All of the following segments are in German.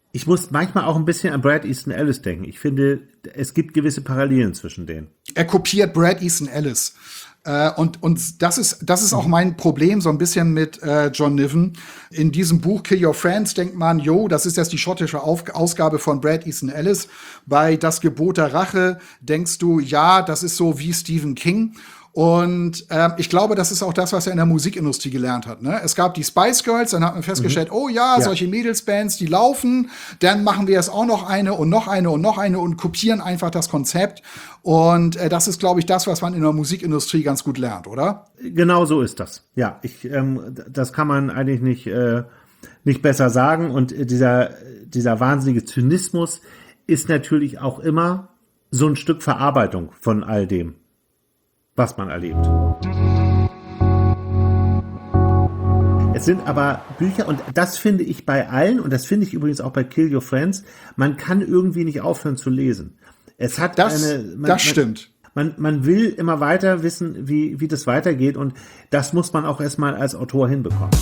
Ich muss manchmal auch ein bisschen an Bret Easton Ellis denken. Ich finde, es gibt gewisse Parallelen zwischen denen. Er kopiert Bret Easton Ellis. Und das ist auch mein Problem so ein bisschen mit John Niven. In diesem Buch Kill Your Friends denkt man, das ist jetzt die schottische Ausgabe von Bret Easton Ellis. Bei Das Gebot der Rache denkst du, ja, das ist so wie Stephen King. Und ich glaube, das ist auch das, was er in der Musikindustrie gelernt hat. Ne? Es gab die Spice Girls, dann hat man festgestellt, solche Mädelsbands, die laufen, dann machen wir jetzt auch noch eine und noch eine und noch eine und kopieren einfach das Konzept. Und das ist, glaube ich, das, was man in der Musikindustrie ganz gut lernt, oder? Genau so ist das. Ja, das kann man eigentlich nicht besser sagen. Und dieser wahnsinnige Zynismus ist natürlich auch immer so ein Stück Verarbeitung von all dem, was man erlebt. Es sind aber Bücher, und das finde ich bei allen, und das finde ich übrigens auch bei Kill Your Friends, man kann irgendwie nicht aufhören zu lesen. Es hat das stimmt. Man will immer weiter wissen, wie das weitergeht, und das muss man auch erstmal als Autor hinbekommen.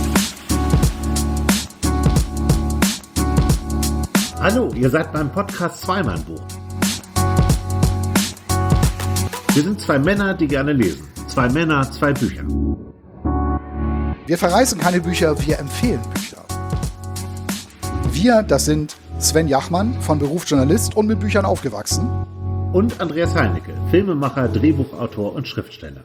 Hallo, ihr seid beim Podcast Zweimann-Buch. Wir sind zwei Männer, die gerne lesen. Zwei Männer, zwei Bücher. Wir verreißen keine Bücher, wir empfehlen Bücher. Wir, das sind Sven Jachmann, von Beruf Journalist und mit Büchern aufgewachsen. Und Andreas Heinicke, Filmemacher, Drehbuchautor und Schriftsteller.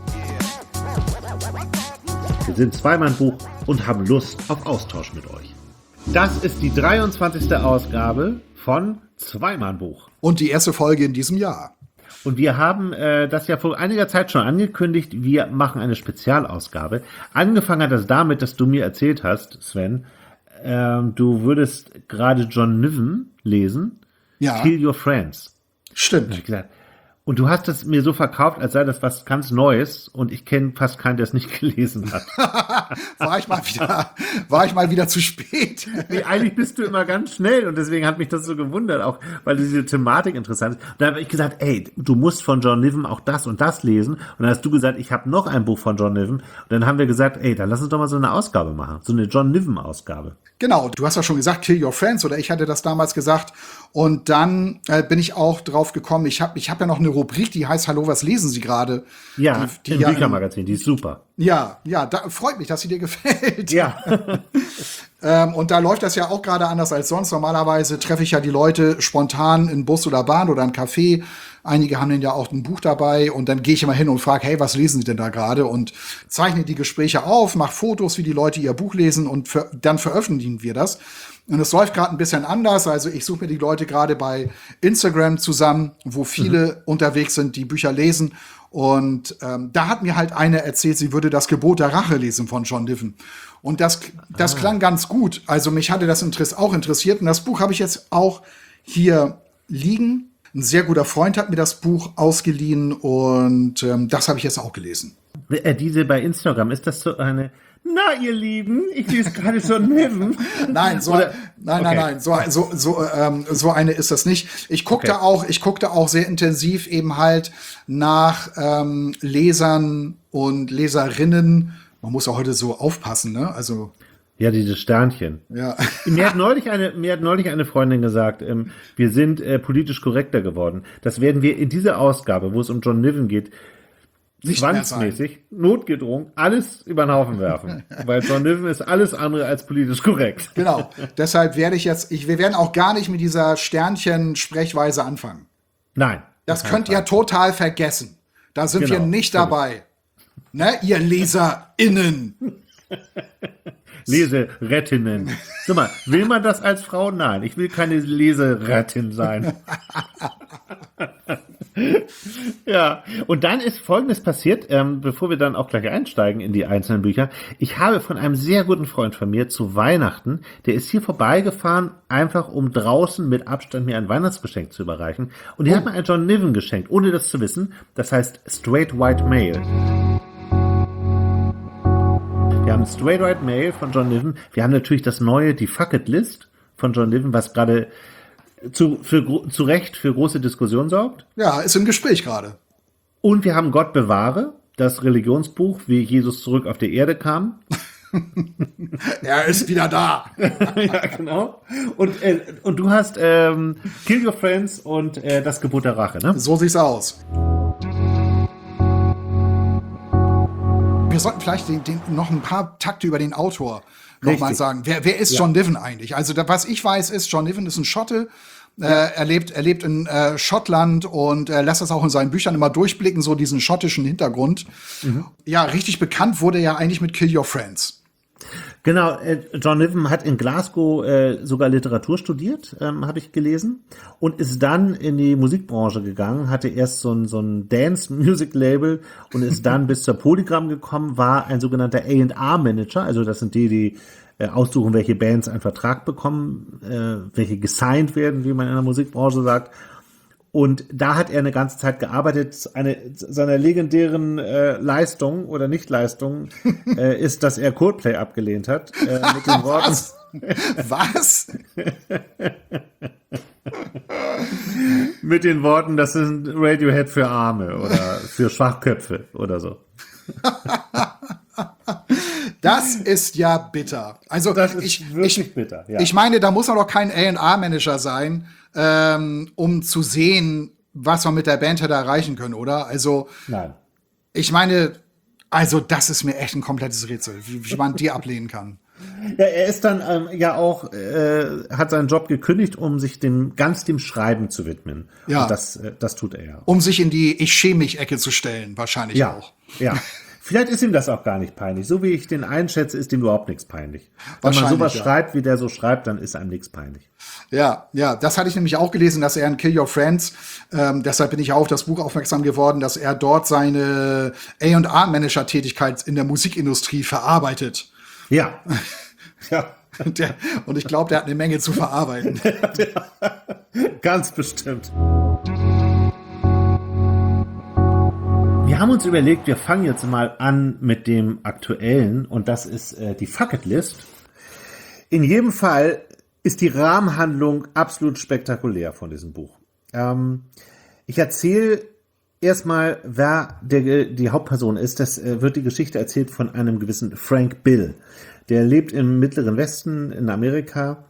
Wir sind Zweimann-Buch und haben Lust auf Austausch mit euch. Das ist die 23. Ausgabe von Zweimann-Buch. Und die erste Folge in diesem Jahr. Und wir haben das ja vor einiger Zeit schon angekündigt, wir machen eine Spezialausgabe. Angefangen hat das damit, dass du mir erzählt hast, Sven, du würdest gerade John Niven lesen, ja. Kill Your Friends. Stimmt. Hab ich gesagt. Und du hast es mir so verkauft, als sei das was ganz Neues, und ich kenne fast keinen, der es nicht gelesen hat. War ich mal wieder zu spät. Nee, eigentlich bist du immer ganz schnell, und deswegen hat mich das so gewundert, auch weil diese Thematik interessant ist. Und dann habe ich gesagt, du musst von John Niven auch das und das lesen. Und dann hast du gesagt, ich habe noch ein Buch von John Niven. Und dann haben wir gesagt, dann lass uns doch mal so eine Ausgabe machen, so eine John Niven-Ausgabe. Genau, du hast ja schon gesagt, Kill Your Friends, oder ich hatte das damals gesagt. Und dann bin ich auch drauf gekommen, ich hab ja noch eine Rubrik, die heißt Hallo, was lesen Sie gerade? Ja, im Büchermagazin, die ist super. Ja, freut mich, dass sie dir gefällt. Ja. Und da läuft das ja auch gerade anders als sonst. Normalerweise treffe ich ja die Leute spontan in Bus oder Bahn oder ein Café. Einige haben dann ja auch ein Buch dabei, und dann gehe ich immer hin und frage, hey, was lesen Sie denn da gerade? Und zeichne die Gespräche auf, mache Fotos, wie die Leute ihr Buch lesen, und dann veröffentlichen wir das. Und es läuft gerade ein bisschen anders. Also ich suche mir die Leute gerade bei Instagram zusammen, wo viele unterwegs sind, die Bücher lesen. Und da hat mir halt eine erzählt, sie würde Das Gebot der Rache lesen von John Niven. Und das klang ganz gut. Also mich hatte das auch interessiert. Und das Buch habe ich jetzt auch hier liegen. Ein sehr guter Freund hat mir das Buch ausgeliehen, und das habe ich jetzt auch gelesen. Diese bei Instagram, ist das so eine... Na, ihr Lieben, ich lese gerade John Niven. Nein, so eine ist das nicht. Ich guckte auch sehr intensiv eben halt nach Lesern und Leserinnen. Man muss ja heute so aufpassen, ne? Also ja, diese Sternchen. Ja. Mir hat neulich eine Freundin gesagt, wir sind politisch korrekter geworden. Das werden wir in dieser Ausgabe, wo es um John Niven geht, nicht zwangsmäßig, notgedrungen, alles über den Haufen werfen. Weil John Niven ist alles andere als politisch korrekt. Genau. Deshalb wir werden auch gar nicht mit dieser Sternchen-Sprechweise anfangen. Nein. Das könnt ihr total vergessen. Da sind wir nicht dabei. Ne, ihr LeserInnen. Leserettinnen. Sag mal, will man das als Frau? Nein, ich will keine Leserettin sein. Ja, und dann ist Folgendes passiert, bevor wir dann auch gleich einsteigen in die einzelnen Bücher. Ich habe von einem sehr guten Freund von mir zu Weihnachten, der ist hier vorbeigefahren, einfach um draußen mit Abstand mir ein Weihnachtsgeschenk zu überreichen. Und der hat mir ein John Niven geschenkt, ohne das zu wissen. Das heißt Straight White Male. Wir haben Straight White Male von John Niven. Wir haben natürlich das neue, die Fuck It List von John Niven, was gerade zu Recht für große Diskussion sorgt. Ja, ist im Gespräch gerade. Und wir haben Gott bewahre, das Religionsbuch, wie Jesus zurück auf die Erde kam. Er ist wieder da. Ja, genau. Und du hast Kill Your Friends und das Gebot der Rache, ne? So sieht's aus. Wir sollten vielleicht noch ein paar Takte über den Autor nochmal sagen. Wer ist John Niven eigentlich? Also was ich weiß ist, John Niven ist ein Schotte. Er lebt in Schottland und lässt das auch in seinen Büchern immer durchblicken, so diesen schottischen Hintergrund. Ja, richtig bekannt wurde er eigentlich mit Kill Your Friends. Genau, John Niven hat in Glasgow sogar Literatur studiert, habe ich gelesen, und ist dann in die Musikbranche gegangen, hatte erst so ein Dance-Music-Label und ist dann bis zur Polygram gekommen, war ein sogenannter A&R-Manager, also das sind die aussuchen, welche Bands einen Vertrag bekommen, welche gesigned werden, wie man in der Musikbranche sagt. Und da hat er eine ganze Zeit gearbeitet. Eine seiner legendären Leistungen oder Nichtleistungen ist, dass er Coldplay abgelehnt hat. Mit den Worten. Was? Mit den Worten, das ist Radiohead für Arme oder für Schwachköpfe oder so. Das ist ja bitter. Also das ist wirklich bitter. Ja. Ich meine, da muss man doch kein A&R-Manager sein, um zu sehen, was man mit der Band hätte erreichen können, oder? Also, nein. Ich meine, also das ist mir echt ein komplettes Rätsel, wie man die ablehnen kann. Ja, er ist dann hat seinen Job gekündigt, um sich ganz dem Schreiben zu widmen. Ja. Und das tut er ja. Um sich in die Ich-schäme-mich-Ecke zu stellen, wahrscheinlich auch. Ja. Vielleicht ist ihm das auch gar nicht peinlich. So wie ich den einschätze, ist ihm überhaupt nichts peinlich. Wenn man sowas schreibt, wie der so schreibt, dann ist einem nichts peinlich. Ja, das hatte ich nämlich auch gelesen, dass er in Kill Your Friends, deshalb bin ich auch auf das Buch aufmerksam geworden, dass er dort seine A&R-Manager-Tätigkeit in der Musikindustrie verarbeitet. Ja. Ja. Und ich glaube, der hat eine Menge zu verarbeiten. Ganz bestimmt. Wir haben uns überlegt, wir fangen jetzt mal an mit dem Aktuellen, und das ist die Fuck It List. In jedem Fall ist die Rahmenhandlung absolut spektakulär von diesem Buch. Ich erzähle erstmal, wer die Hauptperson ist. Das wird die Geschichte erzählt von einem gewissen Frank Bill. Der lebt im Mittleren Westen in Amerika.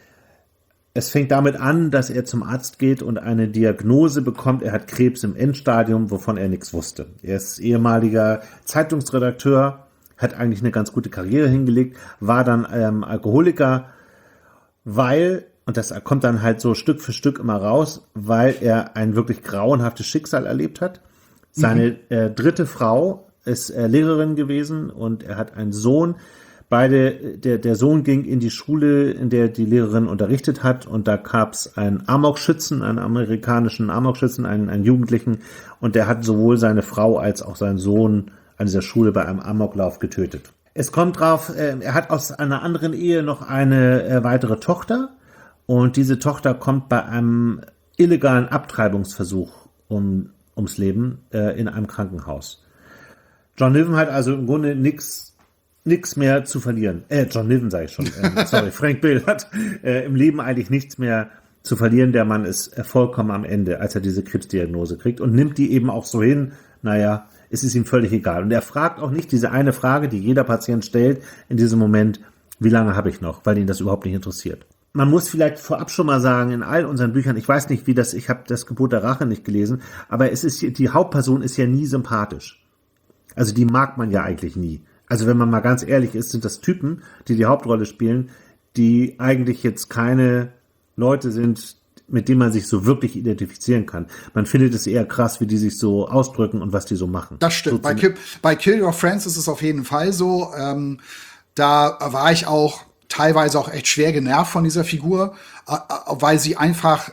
Es fängt damit an, dass er zum Arzt geht und eine Diagnose bekommt. Er hat Krebs im Endstadium, wovon er nichts wusste. Er ist ehemaliger Zeitungsredakteur, hat eigentlich eine ganz gute Karriere hingelegt, war dann Alkoholiker, und das kommt dann halt so Stück für Stück immer raus, weil er ein wirklich grauenhaftes Schicksal erlebt hat. Seine dritte Frau ist Lehrerin gewesen und er hat einen Sohn. Der Sohn ging in die Schule, in der die Lehrerin unterrichtet hat, und da gab es einen Amokschützen, einen amerikanischen Amokschützen, einen Jugendlichen, und der hat sowohl seine Frau als auch seinen Sohn an dieser Schule bei einem Amoklauf getötet. Es kommt drauf, er hat aus einer anderen Ehe noch eine weitere Tochter, und diese Tochter kommt bei einem illegalen Abtreibungsversuch ums Leben in einem Krankenhaus. John Niven hat also im Grunde nichts mehr zu verlieren. John Niven sage ich schon. Frank Bill hat im Leben eigentlich nichts mehr zu verlieren. Der Mann ist vollkommen am Ende, als er diese Krebsdiagnose kriegt, und nimmt die eben auch so hin. Naja, es ist ihm völlig egal. Und er fragt auch nicht diese eine Frage, die jeder Patient stellt in diesem Moment: Wie lange habe ich noch? Weil ihn das überhaupt nicht interessiert. Man muss vielleicht vorab schon mal sagen, in all unseren Büchern, ich weiß nicht, ich habe das Gebot der Rache nicht gelesen, aber die Hauptperson ist ja nie sympathisch. Also die mag man ja eigentlich nie. Also wenn man mal ganz ehrlich ist, sind das Typen, die Hauptrolle spielen, die eigentlich jetzt keine Leute sind, mit denen man sich so wirklich identifizieren kann. Man findet es eher krass, wie die sich so ausdrücken und was die so machen. Das stimmt. Bei Kill Your Friends ist es auf jeden Fall so. Da war ich auch teilweise auch echt schwer genervt von dieser Figur, weil sie einfach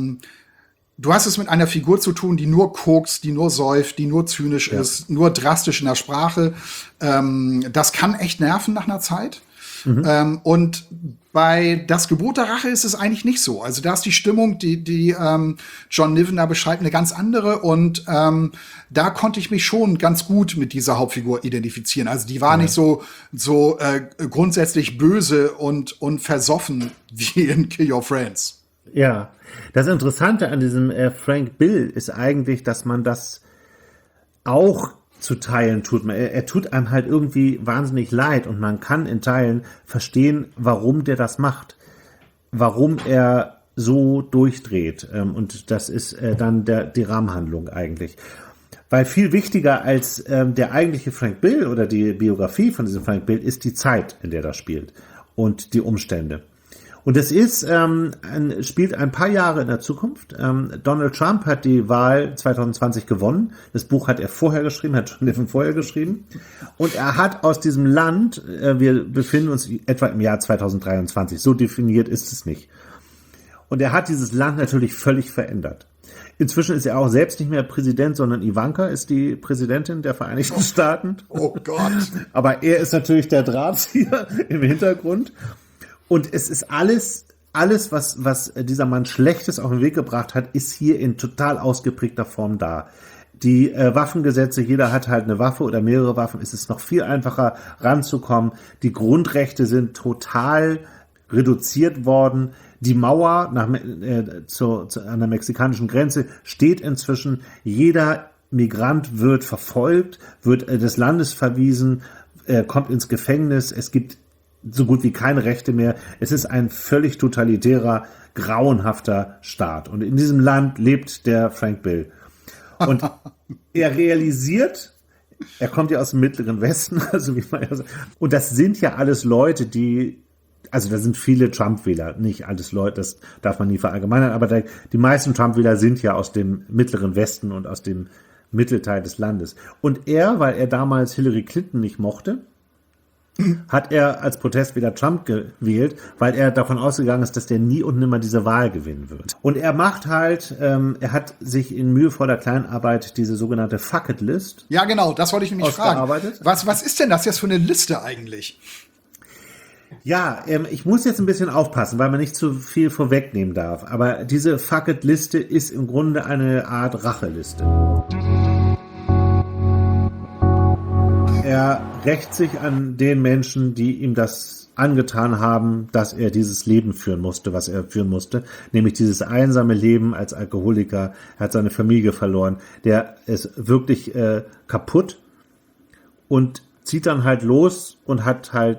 du hast es mit einer Figur zu tun, die nur kokst, die nur säuft, die nur zynisch ist, nur drastisch in der Sprache. Das kann echt nerven nach einer Zeit. Und bei Das Gebot der Rache ist es eigentlich nicht so. Also da ist die Stimmung, die John Niven da beschreibt, eine ganz andere. Und da konnte ich mich schon ganz gut mit dieser Hauptfigur identifizieren. Also die war nicht so grundsätzlich böse und versoffen wie in Kill Your Friends. Ja, das Interessante an diesem Frank Bill ist eigentlich, dass man das auch zu teilen tut. Er tut einem halt irgendwie wahnsinnig leid und man kann in Teilen verstehen, warum der das macht. Warum er so durchdreht. Und das ist dann die Rahmenhandlung eigentlich. Weil viel wichtiger als der eigentliche Frank Bill oder die Biografie von diesem Frank Bill ist die Zeit, in der das spielt und die Umstände. Und es ist spielt ein paar Jahre in der Zukunft. Donald Trump hat die Wahl 2020 gewonnen. Das Buch hat er vorher geschrieben, hat John Niven vorher geschrieben. Und er hat aus diesem Land, wir befinden uns etwa im Jahr 2023, so definiert ist es nicht. Und er hat dieses Land natürlich völlig verändert. Inzwischen ist er auch selbst nicht mehr Präsident, sondern Ivanka ist die Präsidentin der Vereinigten Staaten. Oh Gott. Aber er ist natürlich der Drahtzieher im Hintergrund. Und es ist alles, was dieser Mann Schlechtes auf den Weg gebracht hat, ist hier in total ausgeprägter Form da. Die Waffengesetze, jeder hat halt eine Waffe oder mehrere Waffen, es ist noch viel einfacher ranzukommen. Die Grundrechte sind total reduziert worden. Die Mauer an der mexikanischen Grenze steht inzwischen. Jeder Migrant wird verfolgt, wird des Landes verwiesen, kommt ins Gefängnis. Es gibt so gut wie keine Rechte mehr. Es ist ein völlig totalitärer, grauenhafter Staat. Und in diesem Land lebt der Frank Bill. Und er realisiert, er kommt ja aus dem Mittleren Westen, also wie man ja sagt. Und das sind ja alles Leute, also da sind viele Trump-Wähler, nicht alles Leute, das darf man nie verallgemeinern, aber die meisten Trump-Wähler sind ja aus dem Mittleren Westen und aus dem Mittelteil des Landes. Und weil er damals Hillary Clinton nicht mochte, hat er als Protest wieder Trump gewählt, weil er davon ausgegangen ist, dass der nie und nimmer diese Wahl gewinnen wird. Und er macht halt, er hat sich in mühevoller Kleinarbeit diese sogenannte Fuck-It-List. Ja, genau, das wollte ich nämlich fragen. Was ist denn das jetzt für eine Liste eigentlich? Ja, ich muss jetzt ein bisschen aufpassen, weil man nicht zu viel vorwegnehmen darf. Aber diese Fuck-It-Liste ist im Grunde eine Art Racheliste. Er rächt sich an den Menschen, die ihm das angetan haben, dass er dieses Leben führen musste, was er führen musste, nämlich dieses einsame Leben als Alkoholiker. Er hat seine Familie verloren. Der ist wirklich kaputt und zieht dann halt los und hat halt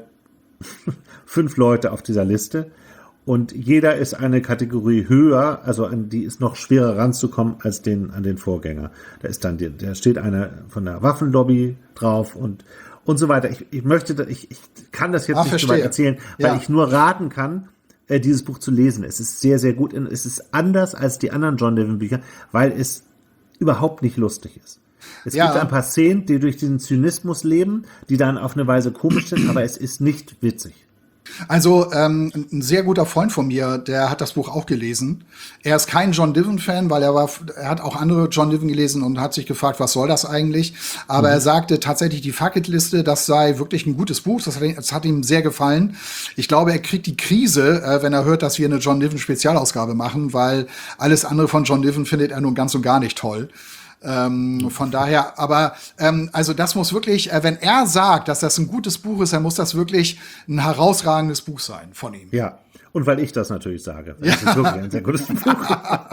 5 Leute auf dieser Liste. Und jeder ist eine Kategorie höher, also an die ist noch schwerer ranzukommen als an den Vorgänger. Da ist dann da steht einer von der Waffenlobby drauf und so weiter. Ich kann das jetzt nicht so weit erzählen, weil ich nur raten kann, dieses Buch zu lesen. Es ist sehr, sehr gut. Es ist anders als die anderen John Niven Bücher, weil es überhaupt nicht lustig ist. Es gibt ein paar Szenen, die durch diesen Zynismus leben, die dann auf eine Weise komisch sind, aber es ist nicht witzig. Also ein sehr guter Freund von mir, der hat das Buch auch gelesen. Er ist kein John Niven-Fan, weil er hat auch andere John Niven gelesen und hat sich gefragt, was soll das eigentlich? Aber er sagte tatsächlich, die Fuck-It-Liste, das sei wirklich ein gutes Buch. Das hat ihm sehr gefallen. Ich glaube, er kriegt die Krise, wenn er hört, dass wir eine John Niven-Spezialausgabe machen, weil alles andere von John Niven findet er nun ganz und gar nicht toll. Von daher, aber also das muss wirklich, wenn er sagt, dass das ein gutes Buch ist, dann muss das wirklich ein herausragendes Buch sein von ihm. Ja, und weil ich das natürlich sage. Das ist wirklich ein sehr gutes Buch.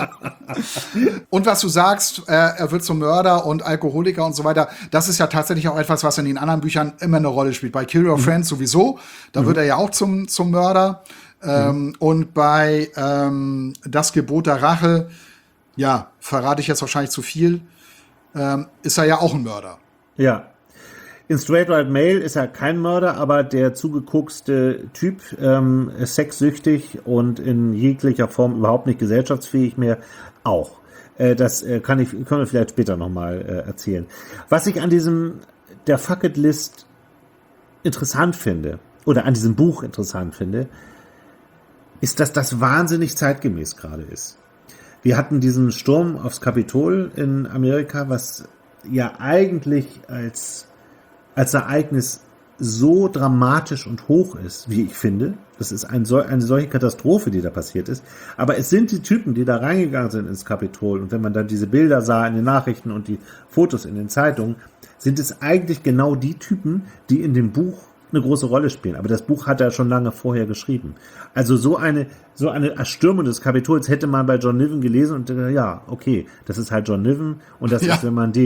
Und was du sagst, er wird zum Mörder und Alkoholiker und so weiter, das ist ja tatsächlich auch etwas, was in den anderen Büchern immer eine Rolle spielt. Bei Kill Your Friends sowieso, da wird er ja auch zum Mörder. Und bei Das Gebot der Rache, ja, verrate ich jetzt wahrscheinlich zu viel, ist er ja auch ein Mörder. Ja. In Straight Right Male ist er kein Mörder, aber der zugekokste Typ, ist sexsüchtig und in jeglicher Form überhaupt nicht gesellschaftsfähig mehr, auch. Das können wir vielleicht später nochmal erzählen. Was ich an der Fuck-It-List interessant finde, oder an diesem Buch interessant finde, ist, dass das wahnsinnig zeitgemäß gerade ist. Wir hatten diesen Sturm aufs Kapitol in Amerika, was ja eigentlich als Ereignis so dramatisch und hoch ist, wie ich finde. Das ist eine solche Katastrophe, die da passiert ist. Aber es sind die Typen, die da reingegangen sind ins Kapitol. Und wenn man dann diese Bilder sah in den Nachrichten und die Fotos in den Zeitungen, sind es eigentlich genau die Typen, die in dem Buch eine große Rolle spielen. Aber das Buch hat er schon lange vorher geschrieben. Also so eine Erstürmung des Kapitols hätte man bei John Niven gelesen und ja, okay, das ist halt John Niven und das ist, wenn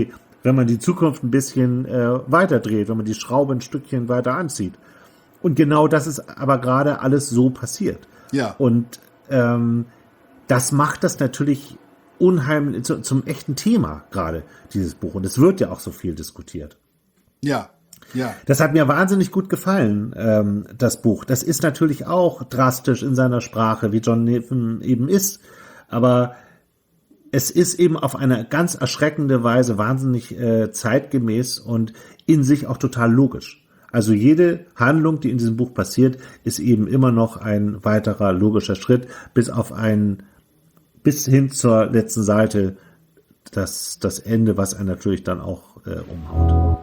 wenn man die Zukunft ein bisschen weiterdreht, wenn man die Schraube ein Stückchen weiter anzieht. Und genau das ist aber gerade alles so passiert. Ja. Und das macht das natürlich unheimlich zum echten Thema gerade, dieses Buch. Und es wird ja auch so viel diskutiert. Ja. Ja. Das hat mir wahnsinnig gut gefallen, das Buch. Das ist natürlich auch drastisch in seiner Sprache, wie John Niven eben ist. Aber es ist eben auf eine ganz erschreckende Weise wahnsinnig zeitgemäß und in sich auch total logisch. Also jede Handlung, die in diesem Buch passiert, ist eben immer noch ein weiterer logischer Schritt, bis hin zur letzten Seite, das Ende, was einen natürlich dann auch umhaut.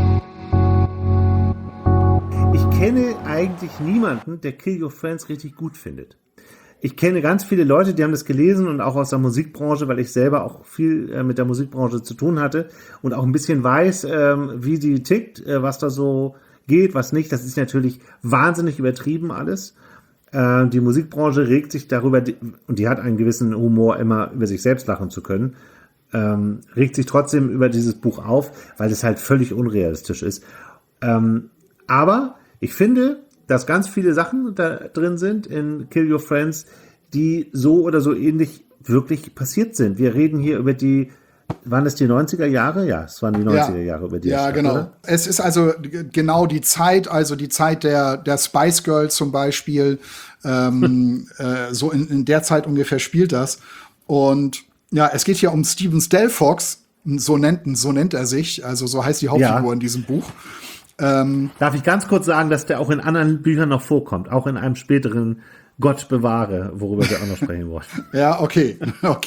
Ich kenne eigentlich niemanden, der Kill Your Friends richtig gut findet. Ich kenne ganz viele Leute, die haben das gelesen und auch aus der Musikbranche, weil ich selber auch viel mit der Musikbranche zu tun hatte und auch ein bisschen weiß, wie die tickt, was da so geht, was nicht. Das ist natürlich wahnsinnig übertrieben alles. Die Musikbranche regt sich darüber, und die hat einen gewissen Humor, immer über sich selbst lachen zu können, regt sich trotzdem über dieses Buch auf, weil es halt völlig unrealistisch ist. Aber ich finde, dass ganz viele Sachen da drin sind in Kill Your Friends, die so oder so ähnlich wirklich passiert sind. Wir reden hier über waren es die 90er Jahre? Ja, es waren die 90er Jahre, über die ja, genau. Oder? Es ist also genau die Zeit der Spice Girls zum Beispiel, so in der Zeit ungefähr spielt das. Und ja, es geht hier um Stephen Stelfox, so nennt er sich, also so heißt die Hauptfigur in diesem Buch. Darf ich ganz kurz sagen, dass der auch in anderen Büchern noch vorkommt, auch in einem späteren Gott bewahre, worüber wir auch noch sprechen wollen. Ja, okay.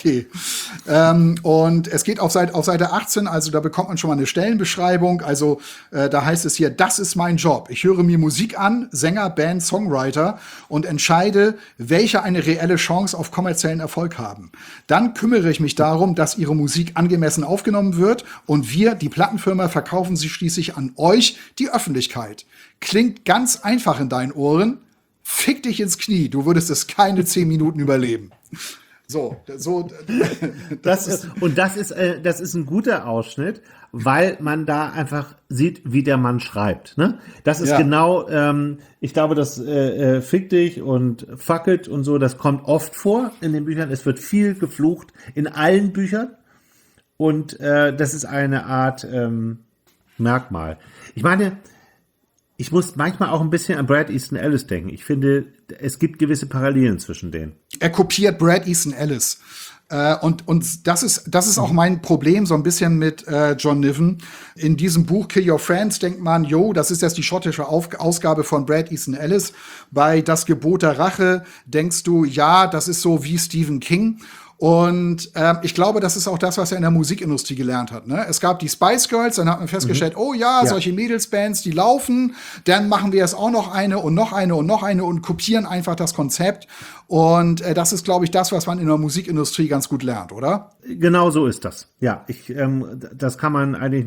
Und es geht auf Seite 18, also da bekommt man schon mal eine Stellenbeschreibung. Also da heißt es hier, das ist mein Job. Ich höre mir Musik an, Sänger, Band, Songwriter und entscheide, welche eine reelle Chance auf kommerziellen Erfolg haben. Dann kümmere ich mich darum, dass ihre Musik angemessen aufgenommen wird und wir, die Plattenfirma, verkaufen sie schließlich an euch, die Öffentlichkeit. Klingt ganz einfach in deinen Ohren. Fick dich ins Knie, du würdest es keine 10 Minuten überleben. Das ist ein guter Ausschnitt, weil man da einfach sieht, wie der Mann schreibt. Ne? Das ist genau, ich glaube, das Fick dich und Fuck it und so, das kommt oft vor in den Büchern. Es wird viel geflucht in allen Büchern und das ist eine Art Merkmal. Ich meine, ich muss manchmal auch ein bisschen an Bret Easton Ellis denken. Ich finde, es gibt gewisse Parallelen zwischen denen. Er kopiert Bret Easton Ellis. Und das ist auch mein Problem so ein bisschen mit John Niven. In diesem Buch Kill Your Friends denkt man, das ist jetzt die schottische Ausgabe von Bret Easton Ellis. Bei Das Gebot der Rache denkst du, ja, das ist so wie Stephen King. Und ich glaube, das ist auch das, was er in der Musikindustrie gelernt hat. Ne? Es gab die Spice Girls, dann hat man festgestellt, solche Mädelsbands, die laufen. Dann machen wir jetzt auch noch eine und noch eine und noch eine und kopieren einfach das Konzept. Und das ist, glaube ich, das, was man in der Musikindustrie ganz gut lernt, oder? Genau so ist das. Ja, das kann man eigentlich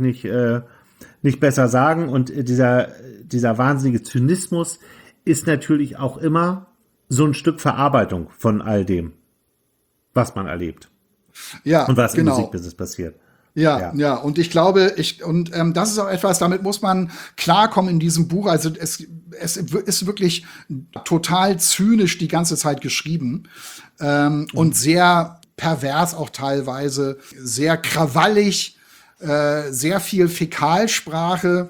nicht besser sagen. Und dieser wahnsinnige Zynismus ist natürlich auch immer so ein Stück Verarbeitung von all dem, was man erlebt. Ja, und was im Musikbusiness passiert. Ja, und ich glaube, das ist auch etwas, damit muss man klarkommen in diesem Buch. Also es ist wirklich total zynisch die ganze Zeit geschrieben und sehr pervers auch teilweise, sehr krawallig, sehr viel Fäkalsprache.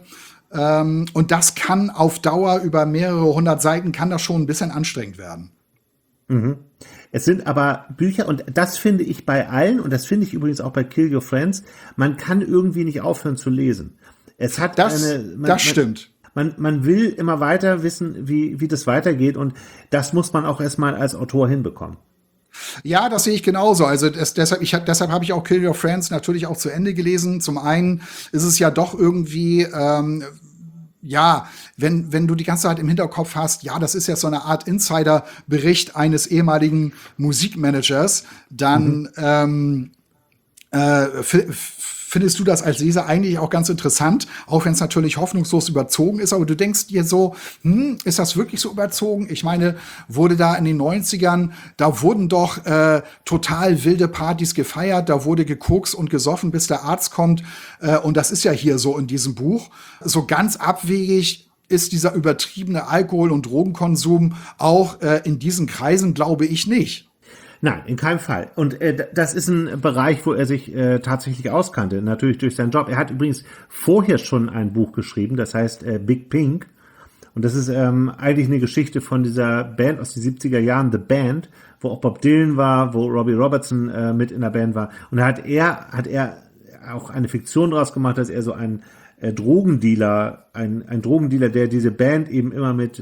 Und das kann auf Dauer über mehrere 100 Seiten, kann das schon ein bisschen anstrengend werden. Mhm. Es sind aber Bücher, und das finde ich bei allen, und das finde ich übrigens auch bei Kill Your Friends, man kann irgendwie nicht aufhören zu lesen. Es hat das stimmt. Man will immer weiter wissen, wie das weitergeht, und das muss man auch erstmal als Autor hinbekommen. Ja, das sehe ich genauso. Also deshalb habe ich auch Kill Your Friends natürlich auch zu Ende gelesen. Zum einen ist es ja doch irgendwie wenn du die ganze Zeit im Hinterkopf hast, das ist ja so eine Art Insider-Bericht eines ehemaligen Musikmanagers, dann findest du das als Leser eigentlich auch ganz interessant, auch wenn es natürlich hoffnungslos überzogen ist, aber du denkst dir so, ist das wirklich so überzogen? Ich meine, wurde da in den 90ern, da wurden doch total wilde Partys gefeiert, da wurde gekokst und gesoffen, bis der Arzt kommt, und das ist ja hier so in diesem Buch. So ganz abwegig ist dieser übertriebene Alkohol- und Drogenkonsum auch in diesen Kreisen, glaube ich, nicht. Nein, in keinem Fall. Und das ist ein Bereich, wo er sich tatsächlich auskannte, natürlich durch seinen Job. Er hat übrigens vorher schon ein Buch geschrieben, das heißt Big Pink. Und das ist eigentlich eine Geschichte von dieser Band aus den 70er Jahren, The Band, wo auch Bob Dylan war, wo Robbie Robertson mit in der Band war. Und da hat er auch eine Fiktion draus gemacht, dass er so ein Drogendealer, ein Drogendealer, der diese Band eben immer mit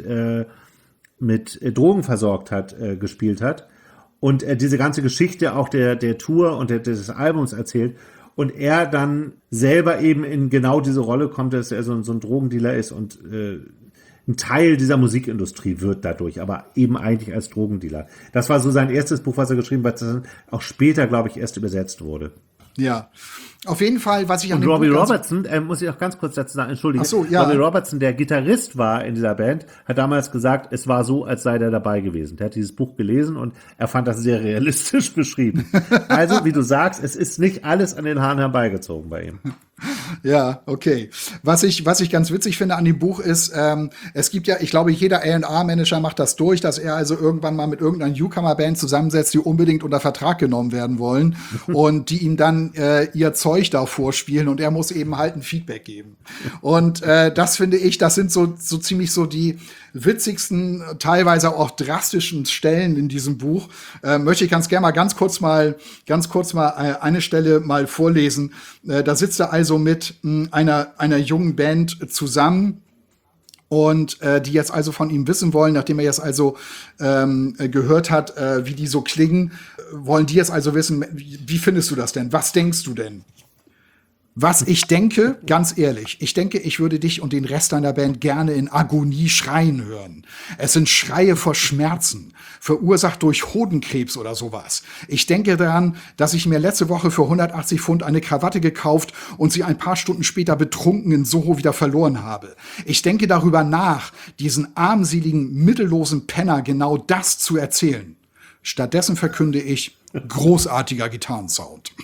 Drogen versorgt hat, gespielt hat. Und diese ganze Geschichte auch der Tour und des Albums erzählt. Und er dann selber eben in genau diese Rolle kommt, dass er so ein Drogendealer ist und ein Teil dieser Musikindustrie wird dadurch, aber eben eigentlich als Drogendealer. Das war so sein erstes Buch, was er geschrieben hat, das dann auch später, glaube ich, erst übersetzt wurde. Ja, auf jeden Fall, was ich an und dem Robbie Buch Robertson, muss ich auch ganz kurz dazu sagen, entschuldige, Ach so, ja. Robbie Robertson, der Gitarrist war in dieser Band, hat damals gesagt, es war so, als sei der dabei gewesen. Der hat dieses Buch gelesen und er fand das sehr realistisch beschrieben. Also, wie du sagst, es ist nicht alles an den Haaren herbeigezogen bei ihm. Ja, okay. Was ich ganz witzig finde an dem Buch ist, es gibt ja, ich glaube, jeder A&R-Manager macht das durch, dass er also irgendwann mal mit irgendeiner Newcomer-Band zusammensetzt, die unbedingt unter Vertrag genommen werden wollen und die ihm dann ihr Zeug da vorspielen und er muss eben halt ein Feedback geben. Und das finde ich, das sind so ziemlich so die witzigsten, teilweise auch drastischen Stellen in diesem Buch. Möchte ich ganz kurz mal eine Stelle mal vorlesen. Da sitzt er also mit einer jungen Band zusammen und die jetzt also von ihm wissen wollen, nachdem er jetzt also gehört hat, wie die so klingen, wollen die jetzt also wissen, wie findest du das denn? Was denkst du denn? Was ich denke, ganz ehrlich, ich denke, ich würde dich und den Rest deiner Band gerne in Agonie schreien hören. Es sind Schreie vor Schmerzen, verursacht durch Hodenkrebs oder sowas. Ich denke daran, dass ich mir letzte Woche für 180 Pfund eine Krawatte gekauft und sie ein paar Stunden später betrunken in Soho wieder verloren habe. Ich denke darüber nach, diesen armseligen, mittellosen Penner genau das zu erzählen. Stattdessen verkünde ich, großartiger Gitarrensound.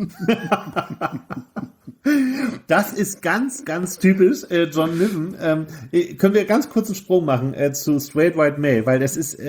Das ist ganz, ganz typisch John Niven. Können wir ganz kurz einen Sprung machen zu Straight White Male, weil das ist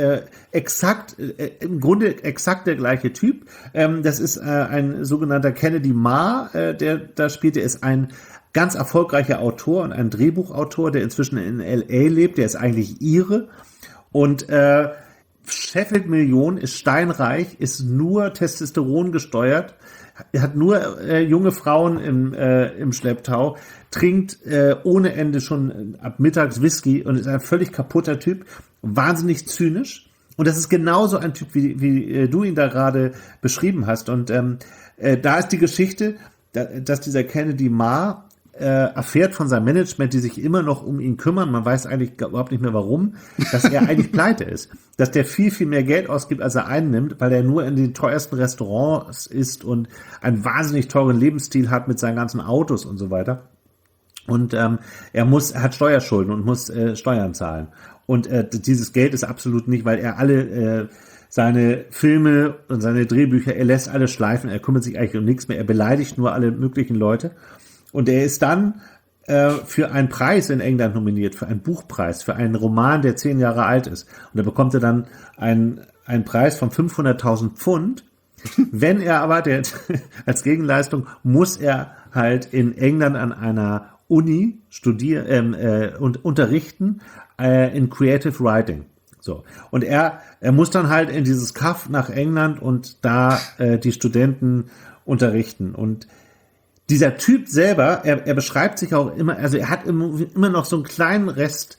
im Grunde exakt der gleiche Typ. Das ist ein sogenannter Kennedy Marr, der da spielt. Der ist ein ganz erfolgreicher Autor und ein Drehbuchautor, der inzwischen in L.A. lebt. Der ist eigentlich Ire und Sheffield Million ist steinreich, ist nur Testosteron gesteuert, hat nur junge Frauen im Schlepptau, trinkt ohne Ende schon ab mittags Whisky und ist ein völlig kaputter Typ, wahnsinnig zynisch. Und das ist genauso ein Typ, wie du ihn da gerade beschrieben hast. Und da ist die Geschichte, dass dieser Kennedy Marr erfährt von seinem Management, die sich immer noch um ihn kümmern, man weiß eigentlich überhaupt nicht mehr warum, dass er eigentlich pleite ist. Dass der viel, viel mehr Geld ausgibt, als er einnimmt, weil er nur in den teuersten Restaurants ist und einen wahnsinnig teuren Lebensstil hat mit seinen ganzen Autos und so weiter. Und er hat Steuerschulden und muss Steuern zahlen. Und dieses Geld ist absolut nicht, weil er alle seine Filme und seine Drehbücher, er lässt alle schleifen, er kümmert sich eigentlich um nichts mehr, er beleidigt nur alle möglichen Leute. Und er ist dann für einen Preis in England nominiert, für einen Buchpreis, für einen Roman, der 10 Jahre alt ist. Und da bekommt er dann einen Preis von 500.000 Pfund. Wenn er aber, als Gegenleistung, muss er halt in England an einer Uni studieren und unterrichten in Creative Writing. So. Und er muss dann halt in dieses Kaff nach England und da die Studenten unterrichten. Und dieser Typ selber, er beschreibt sich auch immer, also er hat immer noch so einen kleinen Rest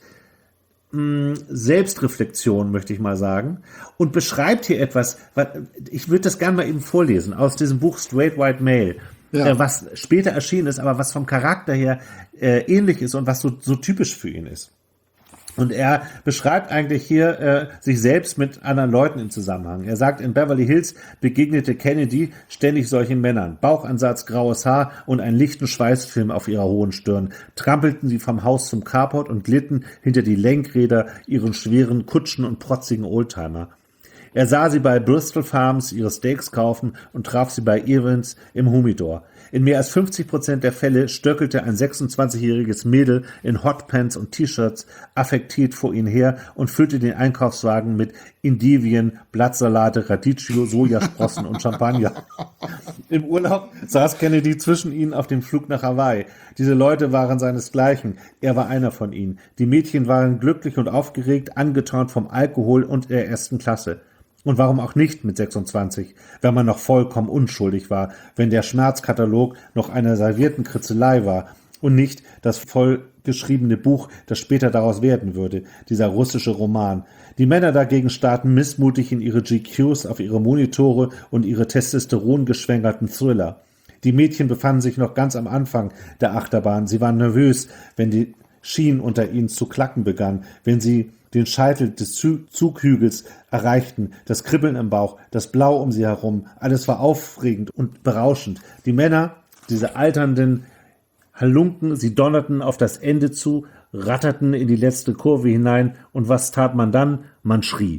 Selbstreflexion, möchte ich mal sagen, und beschreibt hier etwas, ich würde das gerne mal eben vorlesen, aus diesem Buch Straight White Male, was später erschienen ist, aber was vom Charakter her ähnlich ist und was so typisch für ihn ist. Und er beschreibt eigentlich hier sich selbst mit anderen Leuten im Zusammenhang. Er sagt, in Beverly Hills begegnete Kennedy ständig solchen Männern. Bauchansatz, graues Haar und einen lichten Schweißfilm auf ihrer hohen Stirn. Trampelten sie vom Haus zum Carport und glitten hinter die Lenkräder ihren schweren Kutschen und protzigen Oldtimer. Er sah sie bei Bristol Farms ihre Steaks kaufen und traf sie bei Evans im Humidor. In mehr als 50% der Fälle stöckelte ein 26-jähriges Mädel in Hotpants und T-Shirts affektiert vor ihn her und füllte den Einkaufswagen mit Indivien, Blattsalate, Radicchio, Sojasprossen und Champagner. Im Urlaub saß Kennedy zwischen ihnen auf dem Flug nach Hawaii. Diese Leute waren seinesgleichen. Er war einer von ihnen. Die Mädchen waren glücklich und aufgeregt, angeturnt vom Alkohol und der ersten Klasse. Und warum auch nicht mit 26, wenn man noch vollkommen unschuldig war, wenn der Schmerzkatalog noch eine servierten Kritzelei war und nicht das vollgeschriebene Buch, das später daraus werden würde, dieser russische Roman. Die Männer dagegen starrten missmutig in ihre GQs auf ihre Monitore und ihre testosterongeschwängerten Thriller. Die Mädchen befanden sich noch ganz am Anfang der Achterbahn. Sie waren nervös, wenn die Schienen unter ihnen zu klacken begannen, wenn sie den Scheitel des Zughügels erreichten, das Kribbeln im Bauch, das Blau um sie herum, alles war aufregend und berauschend. Die Männer, diese alternden Halunken, sie donnerten auf das Ende zu, ratterten in die letzte Kurve hinein und was tat man dann? Man schrie.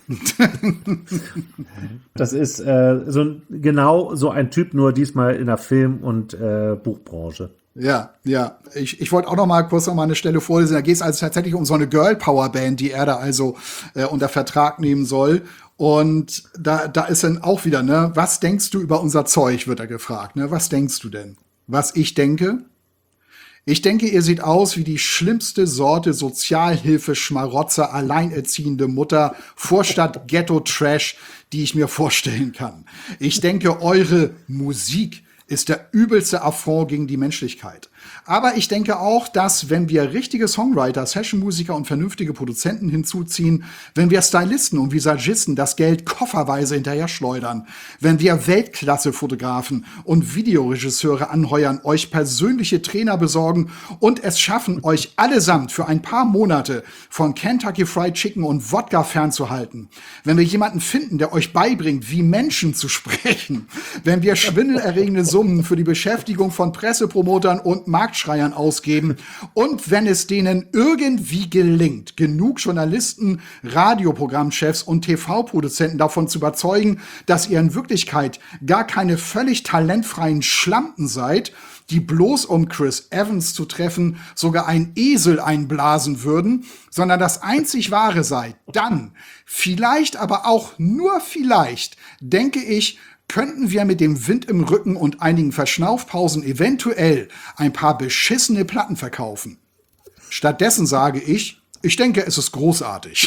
Das ist genau so ein Typ, nur diesmal in der Film- und Buchbranche. Ja. Ich wollte auch kurz noch mal eine Stelle vorlesen. Da geht es also tatsächlich um so eine Girl-Power-Band, die er da also unter Vertrag nehmen soll. Und da ist dann auch wieder, ne, was denkst du über unser Zeug, wird er gefragt, ne? Was denkst du denn? Was ich denke? Ich denke, ihr seht aus wie die schlimmste Sorte Sozialhilfe-Schmarotzer, alleinerziehende Mutter, Vorstadt-Ghetto-Trash, die ich mir vorstellen kann. Ich denke, eure Musik ist der übelste Affront gegen die Menschlichkeit. Aber ich denke auch, dass wenn wir richtige Songwriter, Sessionmusiker und vernünftige Produzenten hinzuziehen, wenn wir Stylisten und Visagisten das Geld kofferweise hinterher schleudern, wenn wir Weltklasse-Fotografen und Videoregisseure anheuern, euch persönliche Trainer besorgen und es schaffen, euch allesamt für ein paar Monate von Kentucky Fried Chicken und Wodka fernzuhalten, wenn wir jemanden finden, der euch beibringt, wie Menschen zu sprechen, wenn wir schwindelerregende Summen für die Beschäftigung von Pressepromotern und Marktschreiern ausgeben und wenn es denen irgendwie gelingt, genug Journalisten, Radioprogrammchefs und TV-Produzenten davon zu überzeugen, dass ihr in Wirklichkeit gar keine völlig talentfreien Schlampen seid, die bloß um Chris Evans zu treffen sogar einen Esel einblasen würden, sondern das einzig Wahre seid, dann, vielleicht aber auch nur vielleicht, denke ich, könnten wir mit dem Wind im Rücken und einigen Verschnaufpausen eventuell ein paar beschissene Platten verkaufen. Stattdessen sage ich denke, es ist großartig.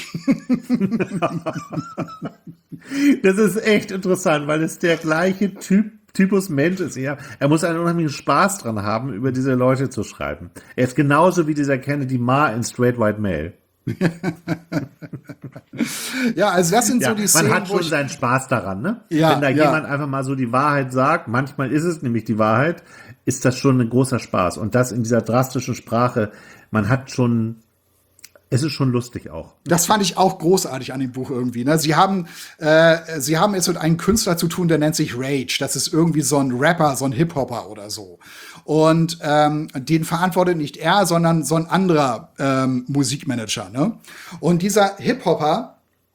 Das ist echt interessant, weil es der gleiche Typus Mensch ist. Er muss einen unheimlichen Spaß dran haben, über diese Leute zu schreiben. Er ist genauso wie dieser Kennedy Ma in Straight White Male. Ja, also das sind so die Szenen, man hat schon seinen Spaß daran, ne? Ja, wenn da jemand einfach mal so die Wahrheit sagt, manchmal ist es nämlich die Wahrheit, ist das schon ein großer Spaß. Und das in dieser drastischen Sprache, es ist schon lustig auch. Das fand ich auch großartig an dem Buch irgendwie. Ne? Sie haben es mit einem Künstler zu tun, der nennt sich Rage. Das ist irgendwie so ein Rapper, so ein Hip-Hopper oder so. Und den verantwortet nicht er, sondern so ein anderer Musikmanager. Ne? Und dieser Hip-Hopper,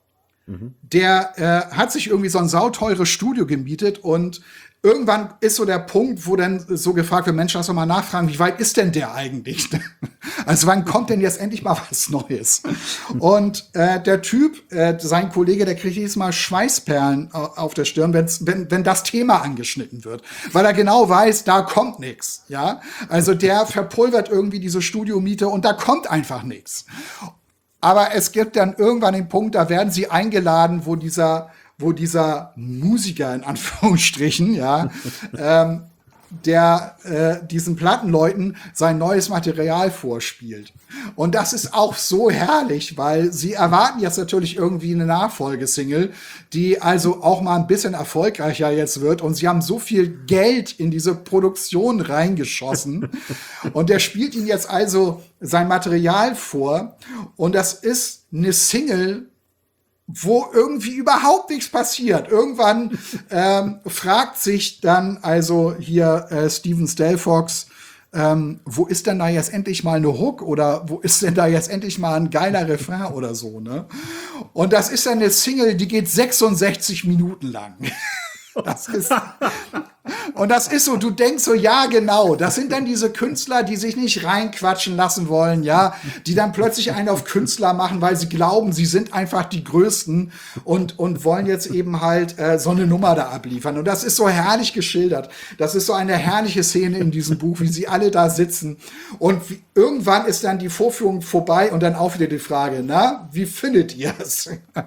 der hat sich irgendwie so ein sauteures Studio gemietet und irgendwann ist so der Punkt, wo dann so gefragt wird, Mensch, lass doch mal nachfragen, wie weit ist denn der eigentlich? Also wann kommt denn jetzt endlich mal was Neues? Und der Typ, sein Kollege, der kriegt jedes Mal Schweißperlen auf der Stirn, wenn das Thema angeschnitten wird. Weil er genau weiß, da kommt nichts. Ja? Also der verpulvert irgendwie diese Studiomiete und da kommt einfach nichts. Aber es gibt dann irgendwann den Punkt, da werden sie eingeladen, wo dieser Musiker in Anführungsstrichen, ja, der diesen Plattenleuten sein neues Material vorspielt. Und das ist auch so herrlich, weil sie erwarten jetzt natürlich irgendwie eine Nachfolgesingle, die also auch mal ein bisschen erfolgreicher jetzt wird. Und sie haben so viel Geld in diese Produktion reingeschossen. Und der spielt ihnen jetzt also sein Material vor. Und das ist eine Single, wo irgendwie überhaupt nichts passiert. Irgendwann fragt sich dann also hier Steven Stelfox, wo ist denn da jetzt endlich mal eine Hook oder wo ist denn da jetzt endlich mal ein geiler Refrain oder so, ne? Und das ist dann eine Single, die geht 66 Minuten lang. Und das ist so, du denkst so, ja, genau, das sind dann diese Künstler, die sich nicht reinquatschen lassen wollen, ja, die dann plötzlich einen auf Künstler machen, weil sie glauben, sie sind einfach die Größten und wollen jetzt eben halt so eine Nummer da abliefern. Und das ist so herrlich geschildert. Das ist so eine herrliche Szene in diesem Buch, wie sie alle da sitzen. Und irgendwann ist dann die Vorführung vorbei und dann auch wieder die Frage, na, wie findet ihr es?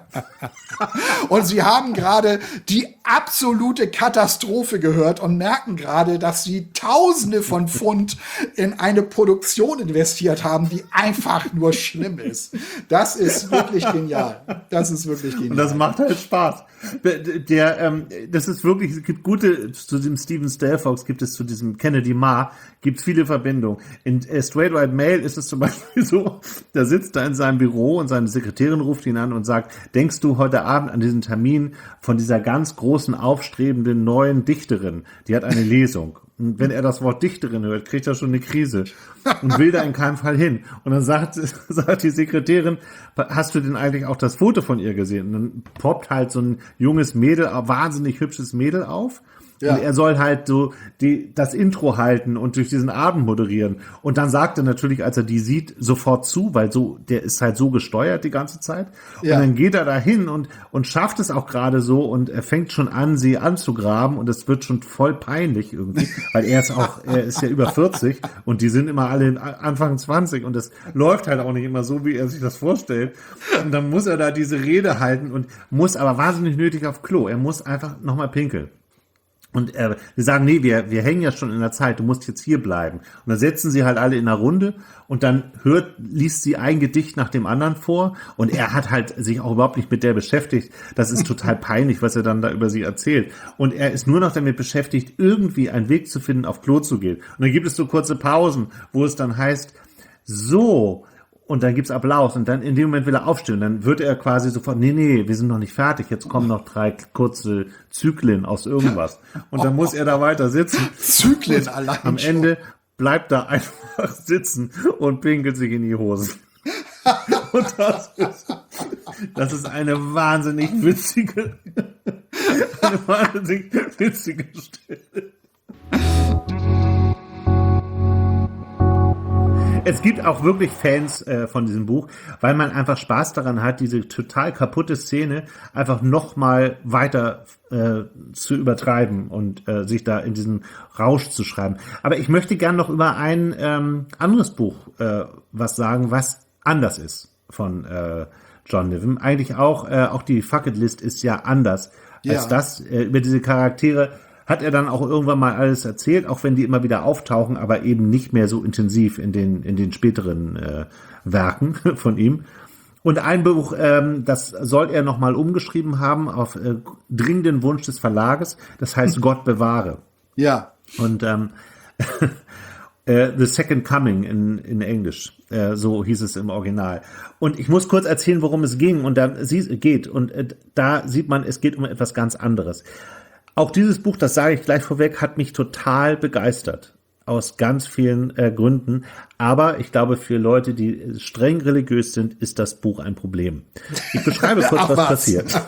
Und sie haben gerade die absolute Katastrophe gehört und merken gerade, dass sie Tausende von Pfund in eine Produktion investiert haben, die einfach nur schlimm ist. Das ist wirklich genial. Das ist wirklich genial. Und das macht halt Spaß. Das ist wirklich, es gibt gute, zu dem Steven Stelfox gibt es zu diesem Kennedy Marr, gibt es viele Verbindungen. In Straight White Male ist es zum Beispiel so, da sitzt er in seinem Büro und seine Sekretärin ruft ihn an und sagt, denkst du heute Abend an diesen Termin von dieser ganz großen, aufstrebenden neuen Dichterin? Die hat eine Lesung. Und wenn er das Wort Dichterin hört, kriegt er schon eine Krise und will da in keinem Fall hin. Und dann sagt die Sekretärin, hast du denn eigentlich auch das Foto von ihr gesehen? Und dann poppt halt so ein junges Mädel, wahnsinnig hübsches Mädel auf. Ja. Und er soll halt so das Intro halten und durch diesen Abend moderieren. Und dann sagt er natürlich, als er die sieht, sofort zu, weil der ist halt so gesteuert die ganze Zeit. Ja. Und dann geht er da hin und schafft es auch gerade so und er fängt schon an, sie anzugraben und es wird schon voll peinlich irgendwie, weil er ist ja über 40 und die sind immer alle Anfang 20 und das läuft halt auch nicht immer so, wie er sich das vorstellt. Und dann muss er da diese Rede halten und muss aber wahnsinnig nötig auf Klo. Er muss einfach nochmal pinkeln. Und wir sagen, nee, wir hängen ja schon in der Zeit, du musst jetzt hier bleiben. Und dann setzen sie halt alle in einer Runde und dann liest sie ein Gedicht nach dem anderen vor und er hat halt sich auch überhaupt nicht mit der beschäftigt. Das ist total peinlich, was er dann da über sie erzählt. Und er ist nur noch damit beschäftigt, irgendwie einen Weg zu finden, auf Klo zu gehen. Und dann gibt es so kurze Pausen, wo es dann heißt, so, und dann gibt's Applaus und dann in dem Moment will er aufstehen. Dann wird er quasi sofort, nee, wir sind noch nicht fertig. Jetzt kommen noch 3 kurze Zyklen aus irgendwas. Und dann muss er da weiter sitzen. Zyklen allein. Am Ende bleibt er einfach sitzen und pinkelt sich in die Hosen. Und das ist eine wahnsinnig witzige Stelle. Es gibt auch wirklich Fans von diesem Buch, weil man einfach Spaß daran hat, diese total kaputte Szene einfach noch mal weiter zu übertreiben und sich da in diesen Rausch zu schreiben. Aber ich möchte gern noch über ein anderes Buch was sagen, was anders ist von John Niven. Eigentlich auch die Fuck It List ist ja anders als das. Über diese Charaktere hat er dann auch irgendwann mal alles erzählt, auch wenn die immer wieder auftauchen, aber eben nicht mehr so intensiv in den späteren Werken von ihm. Und ein Buch, das soll er nochmal umgeschrieben haben auf dringenden Wunsch des Verlages, das heißt Gott bewahre. Ja. Und The Second Coming in Englisch, so hieß es im Original. Und ich muss kurz erzählen, worum es ging und da geht. Und da sieht man, es geht um etwas ganz anderes. Auch dieses Buch, das sage ich gleich vorweg, hat mich total begeistert. Aus ganz vielen Gründen. Aber ich glaube, für Leute, die streng religiös sind, ist das Buch ein Problem. Ich beschreibe kurz, was passiert.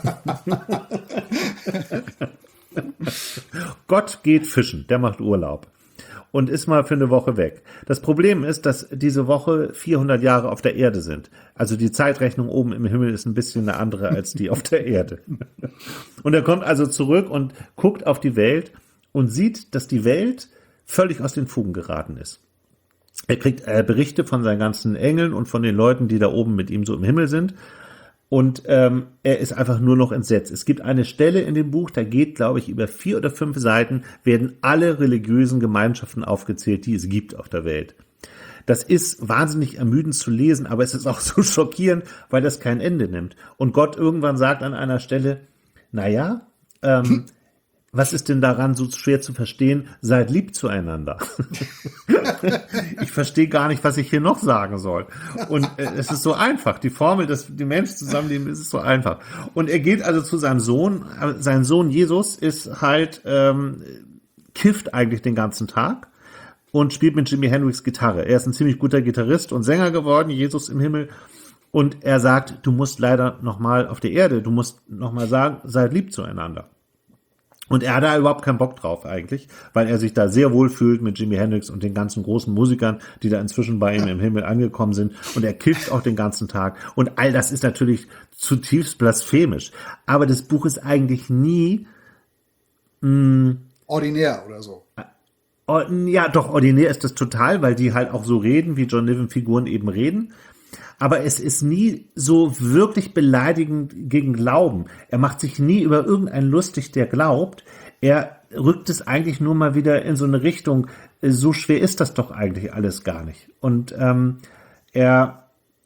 Gott geht fischen, der macht Urlaub. Und ist mal für eine Woche weg. Das Problem ist, dass diese Woche 400 Jahre auf der Erde sind. Also die Zeitrechnung oben im Himmel ist ein bisschen eine andere als die auf der Erde. Und er kommt also zurück und guckt auf die Welt und sieht, dass die Welt völlig aus den Fugen geraten ist. Er kriegt Berichte von seinen ganzen Engeln und von den Leuten, die da oben mit ihm so im Himmel sind. Und er ist einfach nur noch entsetzt. Es gibt eine Stelle in dem Buch, da geht, glaube ich, über 4 oder 5 Seiten, werden alle religiösen Gemeinschaften aufgezählt, die es gibt auf der Welt. Das ist wahnsinnig ermüdend zu lesen, aber es ist auch so schockierend, weil das kein Ende nimmt. Und Gott irgendwann sagt an einer Stelle, naja, was ist denn daran so schwer zu verstehen? Seid lieb zueinander. Ich verstehe gar nicht, was ich hier noch sagen soll. Und es ist so einfach. Die Formel, dass die Menschen zusammenleben, ist so einfach. Und er geht also zu seinem Sohn. Sein Sohn Jesus ist halt, kifft eigentlich den ganzen Tag und spielt mit Jimi Hendrix Gitarre. Er ist ein ziemlich guter Gitarrist und Sänger geworden, Jesus im Himmel. Und er sagt, du musst leider nochmal auf der Erde, du musst nochmal sagen, seid lieb zueinander. Und er hat da überhaupt keinen Bock drauf eigentlich, weil er sich da sehr wohl fühlt mit Jimi Hendrix und den ganzen großen Musikern, die da inzwischen bei ihm im Himmel angekommen sind. Und er kifft auch den ganzen Tag. Und all das ist natürlich zutiefst blasphemisch. Aber das Buch ist eigentlich nie Ordinär oder so. Ja, doch, ordinär ist das total, weil die halt auch so reden, wie John Niven-Figuren eben reden. Aber es ist nie so wirklich beleidigend gegen Glauben. Er macht sich nie über irgendeinen lustig, der glaubt. Er rückt es eigentlich nur mal wieder in so eine Richtung, so schwer ist das doch eigentlich alles gar nicht. Und er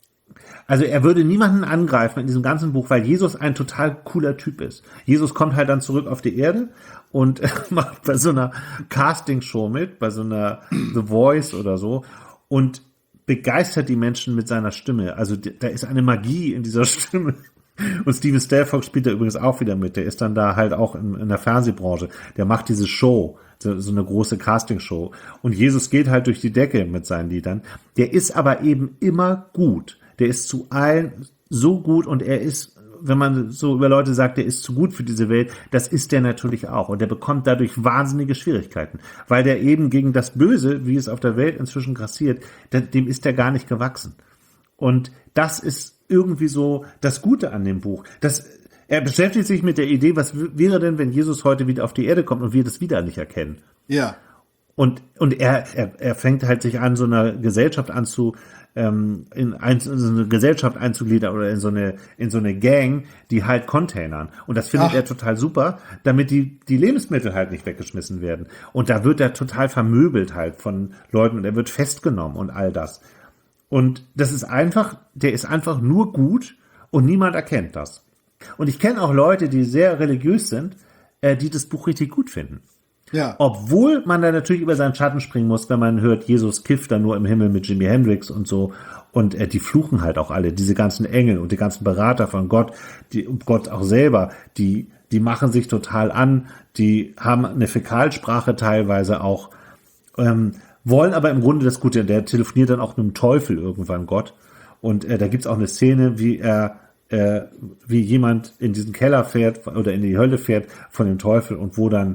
würde niemanden angreifen in diesem ganzen Buch, weil Jesus ein total cooler Typ ist. Jesus kommt halt dann zurück auf die Erde und macht bei so einer Castingshow mit, bei so einer The Voice oder so und begeistert die Menschen mit seiner Stimme. Also da ist eine Magie in dieser Stimme. Und Steven Stelfox spielt da übrigens auch wieder mit. Der ist dann da halt auch in der Fernsehbranche. Der macht diese Show, so eine große Castingshow. Und Jesus geht halt durch die Decke mit seinen Liedern. Der ist aber eben immer gut. Der ist zu allen so gut und er ist, wenn man so über Leute sagt, der ist zu gut für diese Welt, das ist der natürlich auch. Und der bekommt dadurch wahnsinnige Schwierigkeiten, weil der eben gegen das Böse, wie es auf der Welt inzwischen grassiert, dem ist der gar nicht gewachsen. Und das ist irgendwie so das Gute an dem Buch. Er beschäftigt sich mit der Idee, was wäre denn, wenn Jesus heute wieder auf die Erde kommt und wir das wieder nicht erkennen? Ja. Und er fängt halt sich an, so einer Gesellschaft in so eine Gesellschaft einzugliedern oder in so eine Gang, die halt containern. Und das findet er total super, damit die Lebensmittel halt nicht weggeschmissen werden. Und da wird er total vermöbelt halt von Leuten und er wird festgenommen und all das. Und der ist einfach nur gut und niemand erkennt das. Und ich kenne auch Leute, die sehr religiös sind, die das Buch richtig gut finden. Ja. Obwohl man da natürlich über seinen Schatten springen muss, wenn man hört, Jesus kifft da nur im Himmel mit Jimi Hendrix und so. Und die fluchen halt auch alle, diese ganzen Engel und die ganzen Berater von Gott, Gott auch selber, die machen sich total an, die haben eine Fäkalsprache teilweise auch, wollen aber im Grunde das Gute. Der telefoniert dann auch mit dem Teufel irgendwann, Gott. Und da gibt's auch eine Szene, wie jemand in diesen Keller fährt oder in die Hölle fährt von dem Teufel und wo dann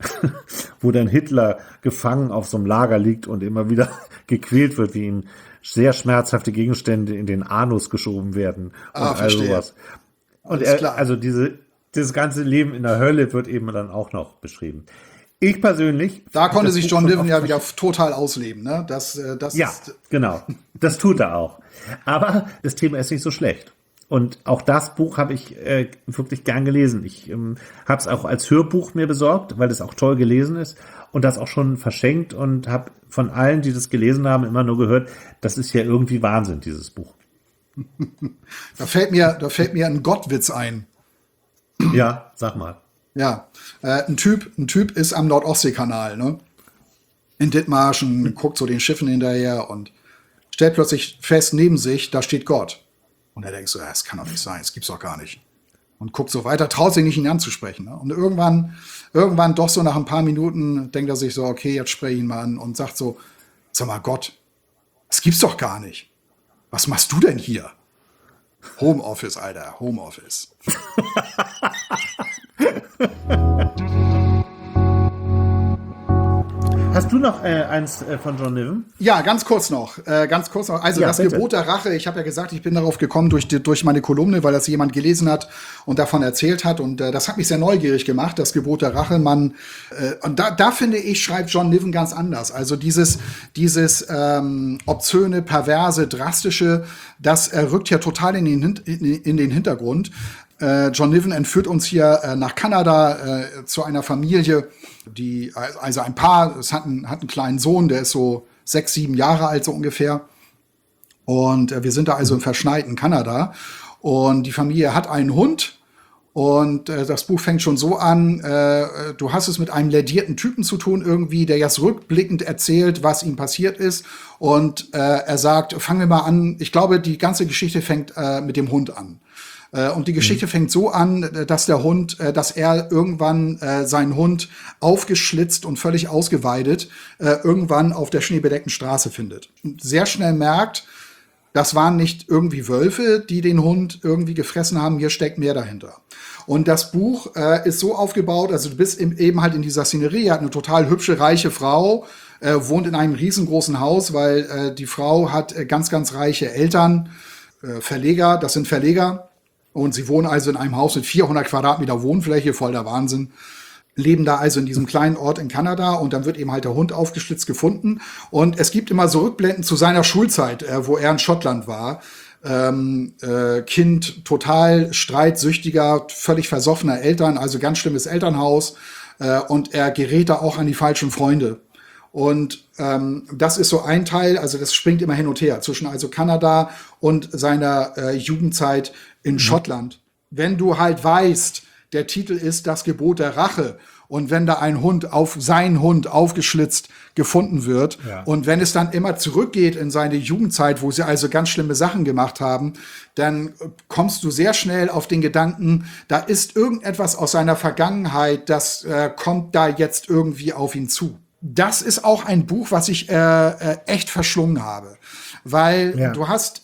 Hitler gefangen auf so einem Lager liegt und immer wieder gequält wird, wie ihm sehr schmerzhafte Gegenstände in den Anus geschoben werden und all sowas. Und dieses ganze Leben in der Hölle wird eben dann auch noch beschrieben. Ich persönlich. Da konnte sich John Niven ja wieder total ausleben, ne? Ja, genau. Das tut er auch. Aber das Thema ist nicht so schlecht. Und auch das Buch habe ich wirklich gern gelesen. Ich habe es auch als Hörbuch mir besorgt, weil es auch toll gelesen ist und das auch schon verschenkt und habe von allen, die das gelesen haben, immer nur gehört, das ist ja irgendwie Wahnsinn, dieses Buch. Da fällt mir ein Gottwitz ein. Ja, sag mal. Ja, ein Typ ist am Nordostseekanal, ne? In Dithmarschen, guckt so den Schiffen hinterher und stellt plötzlich fest, neben sich, da steht Gott. Und er denkt so, das kann doch nicht sein, das gibt's doch gar nicht. Und guckt so weiter, traut sich nicht, ihn anzusprechen. Ne? Und irgendwann doch so nach ein paar Minuten denkt er sich so, okay, jetzt spreche ich ihn mal an und sagt so, sag mal Gott, das gibt's doch gar nicht. Was machst du denn hier? Homeoffice, Alter, Homeoffice. Hast du noch eins von John Niven? Ja, ganz kurz noch. Also Ja, das bitte. Gebot der Rache, ich habe ja gesagt, ich bin darauf gekommen durch meine Kolumne, weil das jemand gelesen hat und davon erzählt hat. Und das hat mich sehr neugierig gemacht, das Gebot der Rache. Und da finde ich, schreibt John Niven ganz anders. Also dieses obszöne, perverse, drastische, das rückt ja total in den Hintergrund. John Niven entführt uns hier nach Kanada zu einer Familie, also ein Paar, es hat einen kleinen Sohn, der ist so 6, 7 Jahre alt so ungefähr. Und wir sind da also im verschneiten Kanada. Und die Familie hat einen Hund. Und das Buch fängt schon so an, du hast es mit einem lädierten Typen zu tun irgendwie, der jetzt rückblickend erzählt, was ihm passiert ist. Und er sagt, fangen wir mal an, ich glaube, die ganze Geschichte fängt mit dem Hund an. Und die Geschichte fängt so an, dass er irgendwann seinen Hund aufgeschlitzt und völlig ausgeweidet irgendwann auf der schneebedeckten Straße findet. Und sehr schnell merkt, das waren nicht irgendwie Wölfe, die den Hund irgendwie gefressen haben, hier steckt mehr dahinter. Und das Buch ist so aufgebaut, also du bist eben halt in dieser Szenerie, hat eine total hübsche, reiche Frau, wohnt in einem riesengroßen Haus, weil die Frau hat ganz, ganz reiche Eltern, Verleger, das sind Verleger. Und sie wohnen also in einem Haus mit 400 Quadratmeter Wohnfläche, voll der Wahnsinn. Leben da also in diesem kleinen Ort in Kanada und dann wird eben halt der Hund aufgeschlitzt gefunden. Und es gibt immer so Rückblenden zu seiner Schulzeit, wo er in Schottland war. Kind total streitsüchtiger, völlig versoffener Eltern, also ganz schlimmes Elternhaus. Und er gerät da auch an die falschen Freunde. Und das ist so ein Teil, also das springt immer hin und her zwischen also Kanada und seiner Jugendzeit in Schottland. Wenn du halt weißt, der Titel ist Das Gebot der Rache und wenn da sein Hund aufgeschlitzt gefunden wird und wenn es dann immer zurückgeht in seine Jugendzeit, wo sie also ganz schlimme Sachen gemacht haben, dann kommst du sehr schnell auf den Gedanken, da ist irgendetwas aus seiner Vergangenheit, das kommt da jetzt irgendwie auf ihn zu. Das ist auch ein Buch, was ich echt verschlungen habe, weil du hast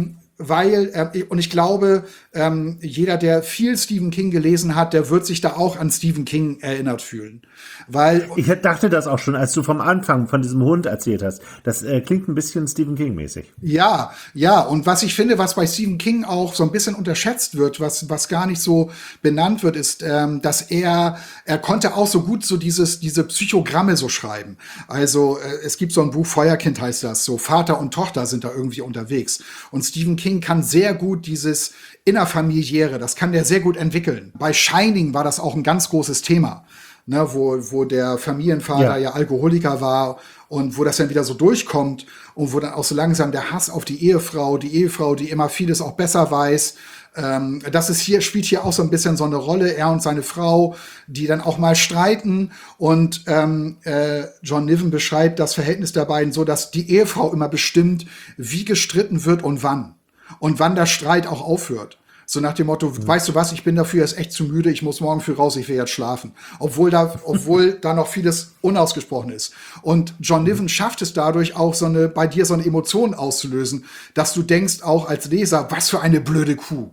und ich glaube, jeder, der viel Stephen King gelesen hat, der wird sich da auch an Stephen King erinnert fühlen. Weil Ich dachte das auch schon, als du vom Anfang von diesem Hund erzählt hast. Das klingt ein bisschen Stephen King-mäßig. ja, und was ich finde, was bei Stephen King auch so ein bisschen unterschätzt wird, was gar nicht so benannt wird, ist, dass er konnte auch so gut so diese Psychogramme so schreiben. Also es gibt so ein Buch, Feuerkind heißt das, so Vater und Tochter sind da irgendwie unterwegs. Und Stephen King kann sehr gut dieses Innerfamiliäre, das kann der sehr gut entwickeln. Bei Shining war das auch ein ganz großes Thema, ne, wo der Familienvater ja Alkoholiker war und wo das dann wieder so durchkommt und wo dann auch so langsam der Hass auf die Ehefrau, die immer vieles auch besser weiß. Spielt hier auch so ein bisschen so eine Rolle, er und seine Frau, die dann auch mal streiten und John Niven beschreibt das Verhältnis der beiden so, dass die Ehefrau immer bestimmt, wie gestritten wird und wann der Streit auch aufhört. So nach dem Motto, weißt du was, ich bin dafür jetzt echt zu müde, ich muss morgen früh raus, ich will jetzt schlafen. Obwohl da noch vieles unausgesprochen ist. Und John Niven schafft es dadurch auch bei dir so eine Emotion auszulösen, dass du denkst auch als Leser, was für eine blöde Kuh.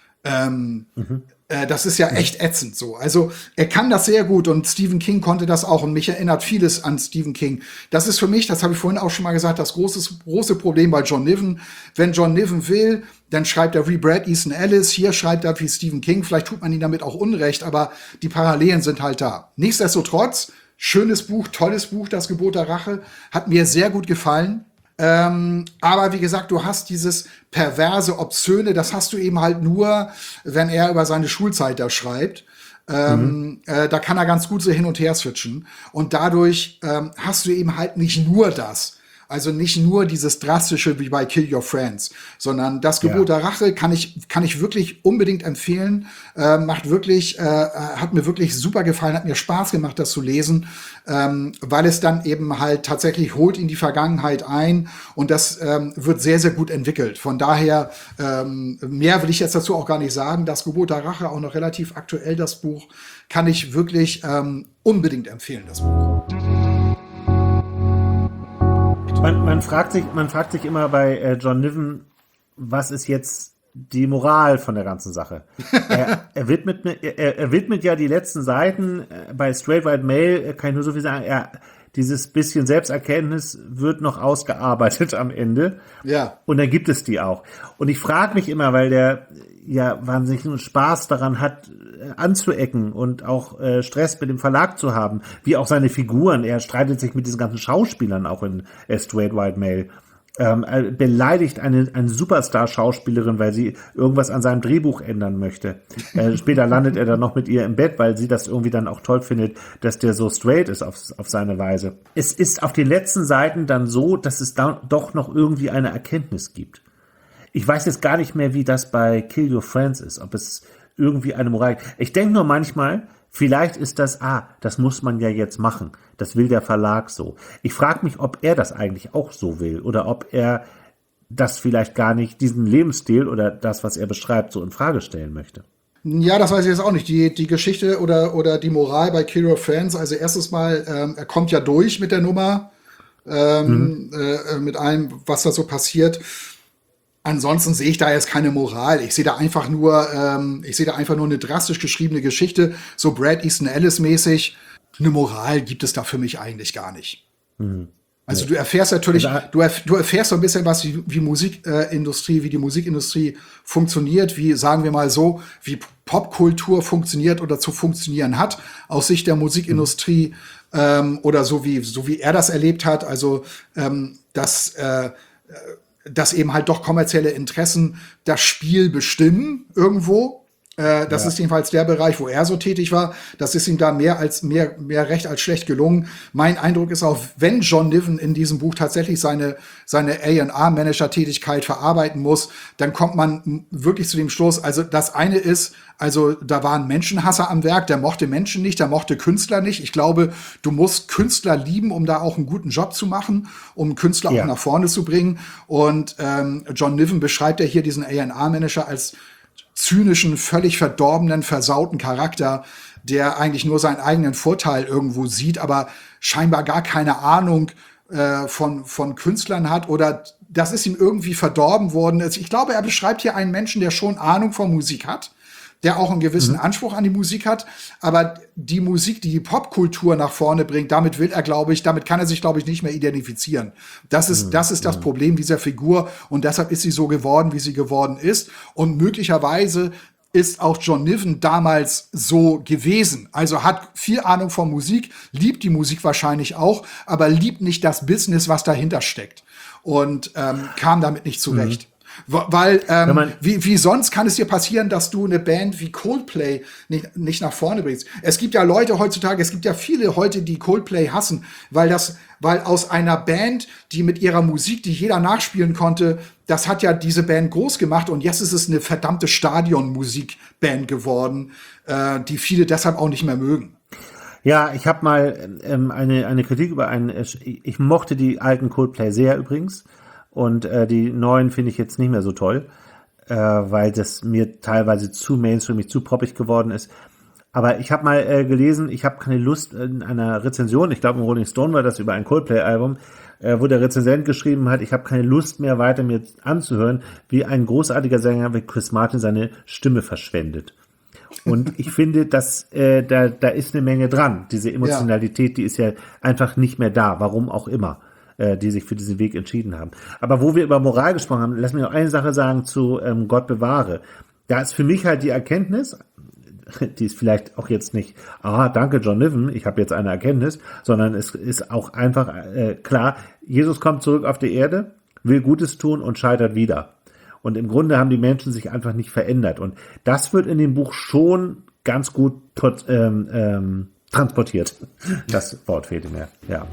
Das ist ja echt ätzend so. Also er kann das sehr gut und Stephen King konnte das auch und mich erinnert vieles an Stephen King. Das ist für mich, das habe ich vorhin auch schon mal gesagt, das große Problem bei John Niven. Wenn John Niven will, dann schreibt er wie Bret Easton Ellis, hier schreibt er wie Stephen King. Vielleicht tut man ihm damit auch Unrecht, aber die Parallelen sind halt da. Nichtsdestotrotz, schönes Buch, tolles Buch, Das Gebot der Rache, hat mir sehr gut gefallen. Aber wie gesagt, du hast dieses perverse, obszöne, das hast du eben halt nur, wenn er über seine Schulzeit da schreibt. Da kann er ganz gut so hin und her switchen. Und dadurch hast du eben halt nicht nur das. Also nicht nur dieses Drastische wie bei Kill Your Friends, sondern Das Gebot der Rache kann ich wirklich unbedingt empfehlen. Hat mir wirklich super gefallen, hat mir Spaß gemacht, das zu lesen, weil es dann eben halt tatsächlich holt in die Vergangenheit ein und das wird sehr, sehr gut entwickelt. Von daher, mehr will ich jetzt dazu auch gar nicht sagen. Das Gebot der Rache, auch noch relativ aktuell, das Buch, kann ich wirklich unbedingt empfehlen, das Buch. Man fragt sich immer bei John Niven, was ist jetzt die Moral von der ganzen Sache? Er widmet ja die letzten Seiten bei Straight White Male, kann ich nur so viel sagen, dieses bisschen Selbsterkenntnis wird noch ausgearbeitet am Ende. Ja. Und dann gibt es die auch. Und ich frage mich immer, weil der ja wahnsinnig einen Spaß daran hat, anzuecken und auch Stress mit dem Verlag zu haben, wie auch seine Figuren. Er streitet sich mit diesen ganzen Schauspielern auch in Straight White Male. Beleidigt eine Superstar-Schauspielerin, weil sie irgendwas an seinem Drehbuch ändern möchte. Später landet er dann noch mit ihr im Bett, weil sie das irgendwie dann auch toll findet, dass der so straight ist auf seine Weise. Es ist auf den letzten Seiten dann so, dass es da doch noch irgendwie eine Erkenntnis gibt. Ich weiß jetzt gar nicht mehr, wie das bei Kill Your Friends ist, ob es irgendwie eine Moral. Ich denke nur manchmal, vielleicht ist das, das muss man ja jetzt machen. Das will der Verlag so. Ich frage mich, ob er das eigentlich auch so will oder ob er das vielleicht gar nicht, diesen Lebensstil oder das, was er beschreibt, so in Frage stellen möchte. Ja, das weiß ich jetzt auch nicht. Die Geschichte oder die Moral bei Kill Your Friends, also erstes Mal, er kommt ja durch mit der Nummer, mit allem, was da so passiert. Ansonsten sehe ich da jetzt keine Moral. Ich sehe da einfach nur eine drastisch geschriebene Geschichte, so Brad Easton Ellis mäßig. Eine Moral gibt es da für mich eigentlich gar nicht. Also du erfährst natürlich, du erfährst so ein bisschen was, wie die Musikindustrie funktioniert, wie, sagen wir mal so, wie Popkultur funktioniert oder zu funktionieren hat, aus Sicht der Musikindustrie, oder so wie er das erlebt hat. Also, dass eben halt doch kommerzielle Interessen das Spiel bestimmen irgendwo. Das ist jedenfalls der Bereich, wo er so tätig war. Das ist ihm da mehr recht als schlecht gelungen. Mein Eindruck ist auch, wenn John Niven in diesem Buch tatsächlich seine A&R-Manager-Tätigkeit verarbeiten muss, dann kommt man wirklich zu dem Schluss, also das eine ist, also da war ein Menschenhasser am Werk, der mochte Menschen nicht, der mochte Künstler nicht. Ich glaube, du musst Künstler lieben, um da auch einen guten Job zu machen, um Künstler auch nach vorne zu bringen. Und John Niven beschreibt ja hier diesen A&R-Manager als zynischen, völlig verdorbenen, versauten Charakter, der eigentlich nur seinen eigenen Vorteil irgendwo sieht, aber scheinbar gar keine Ahnung von Künstlern hat, oder das ist ihm irgendwie verdorben worden. Ich glaube, er beschreibt hier einen Menschen, der schon Ahnung von Musik hat, der auch einen gewissen Anspruch an die Musik hat, aber die Musik, die Popkultur nach vorne bringt, damit kann er sich, glaube ich, nicht mehr identifizieren. Das ist das Problem dieser Figur, und deshalb ist sie so geworden, wie sie geworden ist, und möglicherweise ist auch John Niven damals so gewesen. Also hat viel Ahnung von Musik, liebt die Musik wahrscheinlich auch, aber liebt nicht das Business, was dahinter steckt, und kam damit nicht zurecht. Weil, wie sonst kann es dir passieren, dass du eine Band wie Coldplay nicht nach vorne bringst? Es gibt ja Leute heutzutage, es gibt ja viele heute, die Coldplay hassen, weil aus einer Band, die mit ihrer Musik, die jeder nachspielen konnte, das hat ja diese Band groß gemacht, und jetzt ist es eine verdammte Stadion-Musikband geworden, die viele deshalb auch nicht mehr mögen. Ja, ich habe mal eine Kritik über ich mochte die alten Coldplay sehr übrigens. Und die neuen finde ich jetzt nicht mehr so toll, weil das mir teilweise zu mainstreamig, zu poppig geworden ist. Aber ich habe mal gelesen, ich habe keine Lust in einer Rezension, ich glaube im Rolling Stone war das über ein Coldplay-Album, wo der Rezensent geschrieben hat, ich habe keine Lust mehr weiter mir anzuhören, wie ein großartiger Sänger wie Chris Martin seine Stimme verschwendet. Und ich finde, dass da ist eine Menge dran. Diese Emotionalität, die ist ja einfach nicht mehr da, warum auch immer, die sich für diesen Weg entschieden haben. Aber wo wir über Moral gesprochen haben, lass mich noch eine Sache sagen zu Gott bewahre. Da ist für mich halt die Erkenntnis, die ist vielleicht auch jetzt nicht, danke John Niven, ich habe jetzt eine Erkenntnis, sondern es ist auch einfach klar, Jesus kommt zurück auf die Erde, will Gutes tun und scheitert wieder. Und im Grunde haben die Menschen sich einfach nicht verändert. Und das wird in dem Buch schon ganz gut transportiert. Das Wort fehlte mir. Ja.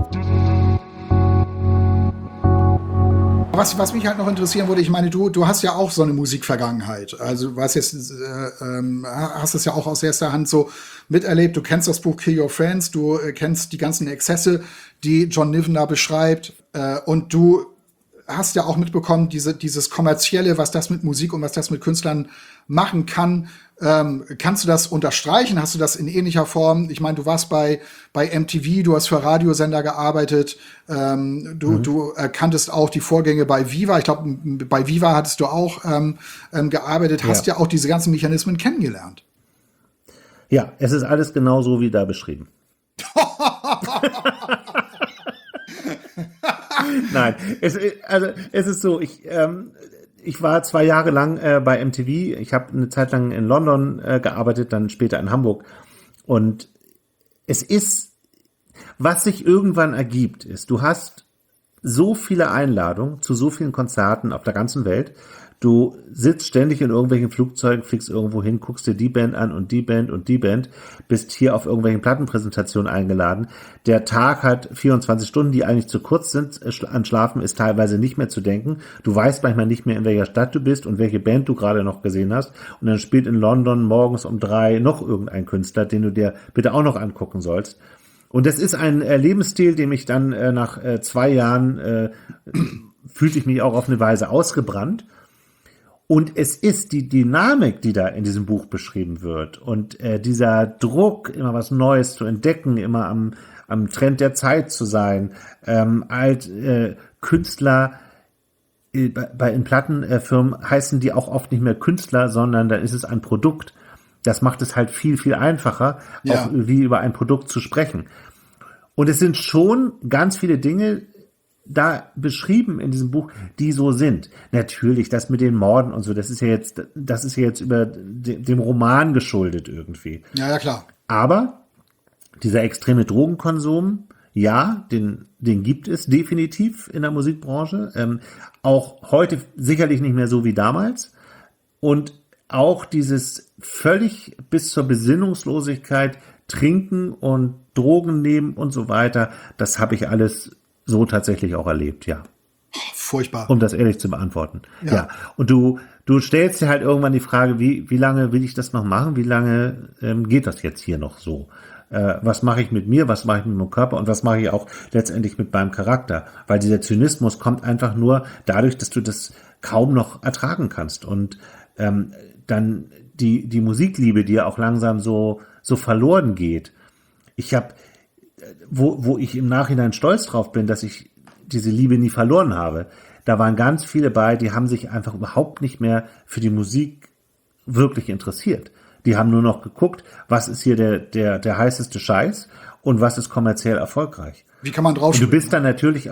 Was mich halt noch interessieren würde, ich meine, du hast ja auch so eine Musikvergangenheit. Also hast es ja auch aus erster Hand so miterlebt. Du kennst das Buch Kill Your Friends, du kennst die ganzen Exzesse, die John Niven da beschreibt. Und du hast ja auch mitbekommen, dieses Kommerzielle, was das mit Musik und was das mit Künstlern machen kann. Kannst du das unterstreichen? Hast du das in ähnlicher Form? Ich meine, du warst bei MTV, du hast für Radiosender gearbeitet, du kanntest auch die Vorgänge bei Viva. Ich glaube, bei Viva hattest du auch gearbeitet, hast ja auch diese ganzen Mechanismen kennengelernt. Ja, es ist alles genau so wie da beschrieben. Nein, es ist so, ich war 2 Jahre lang bei MTV. Ich habe eine Zeit lang in London gearbeitet, dann später in Hamburg. Und es ist, was sich irgendwann ergibt, ist, du hast so viele Einladungen zu so vielen Konzerten auf der ganzen Welt. Du sitzt ständig in irgendwelchen Flugzeugen, fliegst irgendwo hin, guckst dir die Band an und die Band und die Band, bist hier auf irgendwelchen Plattenpräsentationen eingeladen. Der Tag hat 24 Stunden, die eigentlich zu kurz sind. An Schlafen ist teilweise nicht mehr zu denken. Du weißt manchmal nicht mehr, in welcher Stadt du bist und welche Band du gerade noch gesehen hast. Und dann spielt in London morgens um 3 noch irgendein Künstler, den du dir bitte auch noch angucken sollst. Und das ist ein Lebensstil, dem ich dann nach 2 Jahren fühlte ich mich auch auf eine Weise ausgebrannt. Und es ist die Dynamik, die da in diesem Buch beschrieben wird und dieser Druck, immer was Neues zu entdecken, immer am Trend der Zeit zu sein, Künstler in Plattenfirmen heißen die auch oft nicht mehr Künstler, sondern da ist es ein Produkt. Das macht es halt viel, viel einfacher, auch wie über ein Produkt zu sprechen. Und es sind schon ganz viele Dinge da beschrieben in diesem Buch, die so sind. Natürlich, das mit den Morden und so, das ist ja jetzt über dem Roman geschuldet irgendwie. Ja, klar. Aber dieser extreme Drogenkonsum, ja, den gibt es definitiv in der Musikbranche. Auch heute sicherlich nicht mehr so wie damals. Und auch dieses völlig bis zur Besinnungslosigkeit trinken und Drogen nehmen und so weiter, das habe ich alles so tatsächlich auch erlebt, ja. Furchtbar. Um das ehrlich zu beantworten. Ja. Und du stellst dir halt irgendwann die Frage, wie lange will ich das noch machen? Wie lange geht das jetzt hier noch so? Was mache ich mit mir? Was mache ich mit meinem Körper? Und was mache ich auch letztendlich mit meinem Charakter? Weil dieser Zynismus kommt einfach nur dadurch, dass du das kaum noch ertragen kannst. Und dann die Musikliebe, die ja auch langsam so verloren geht. Ich habe wo ich im Nachhinein stolz drauf bin, dass ich diese Liebe nie verloren habe. Da waren ganz viele bei, die haben sich einfach überhaupt nicht mehr für die Musik wirklich interessiert. Die haben nur noch geguckt, was ist hier der heißeste Scheiß und was ist kommerziell erfolgreich. Wie kann man drauf Und du bist dann natürlich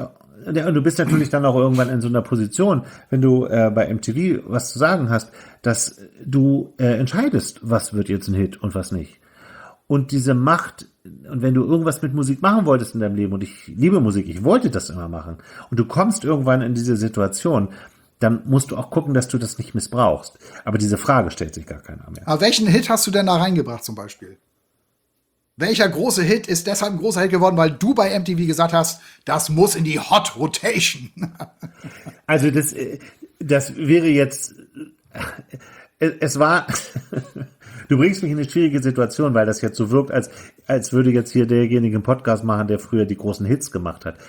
dann auch irgendwann in so einer Position, wenn du bei MTV was zu sagen hast, dass du entscheidest, was wird jetzt ein Hit und was nicht. Und diese Macht, und wenn du irgendwas mit Musik machen wolltest in deinem Leben, und ich liebe Musik, ich wollte das immer machen, und du kommst irgendwann in diese Situation, dann musst du auch gucken, dass du das nicht missbrauchst. Aber diese Frage stellt sich gar keiner mehr. Aber welchen Hit hast du denn da reingebracht zum Beispiel? Welcher große Hit ist deshalb ein großer Hit geworden, weil du bei MTV gesagt hast, das muss in die Hot Rotation? Also das wäre jetzt, es war, du bringst mich in eine schwierige Situation, weil das jetzt so wirkt, als würde jetzt hier derjenige einen Podcast machen, der früher die großen Hits gemacht hat.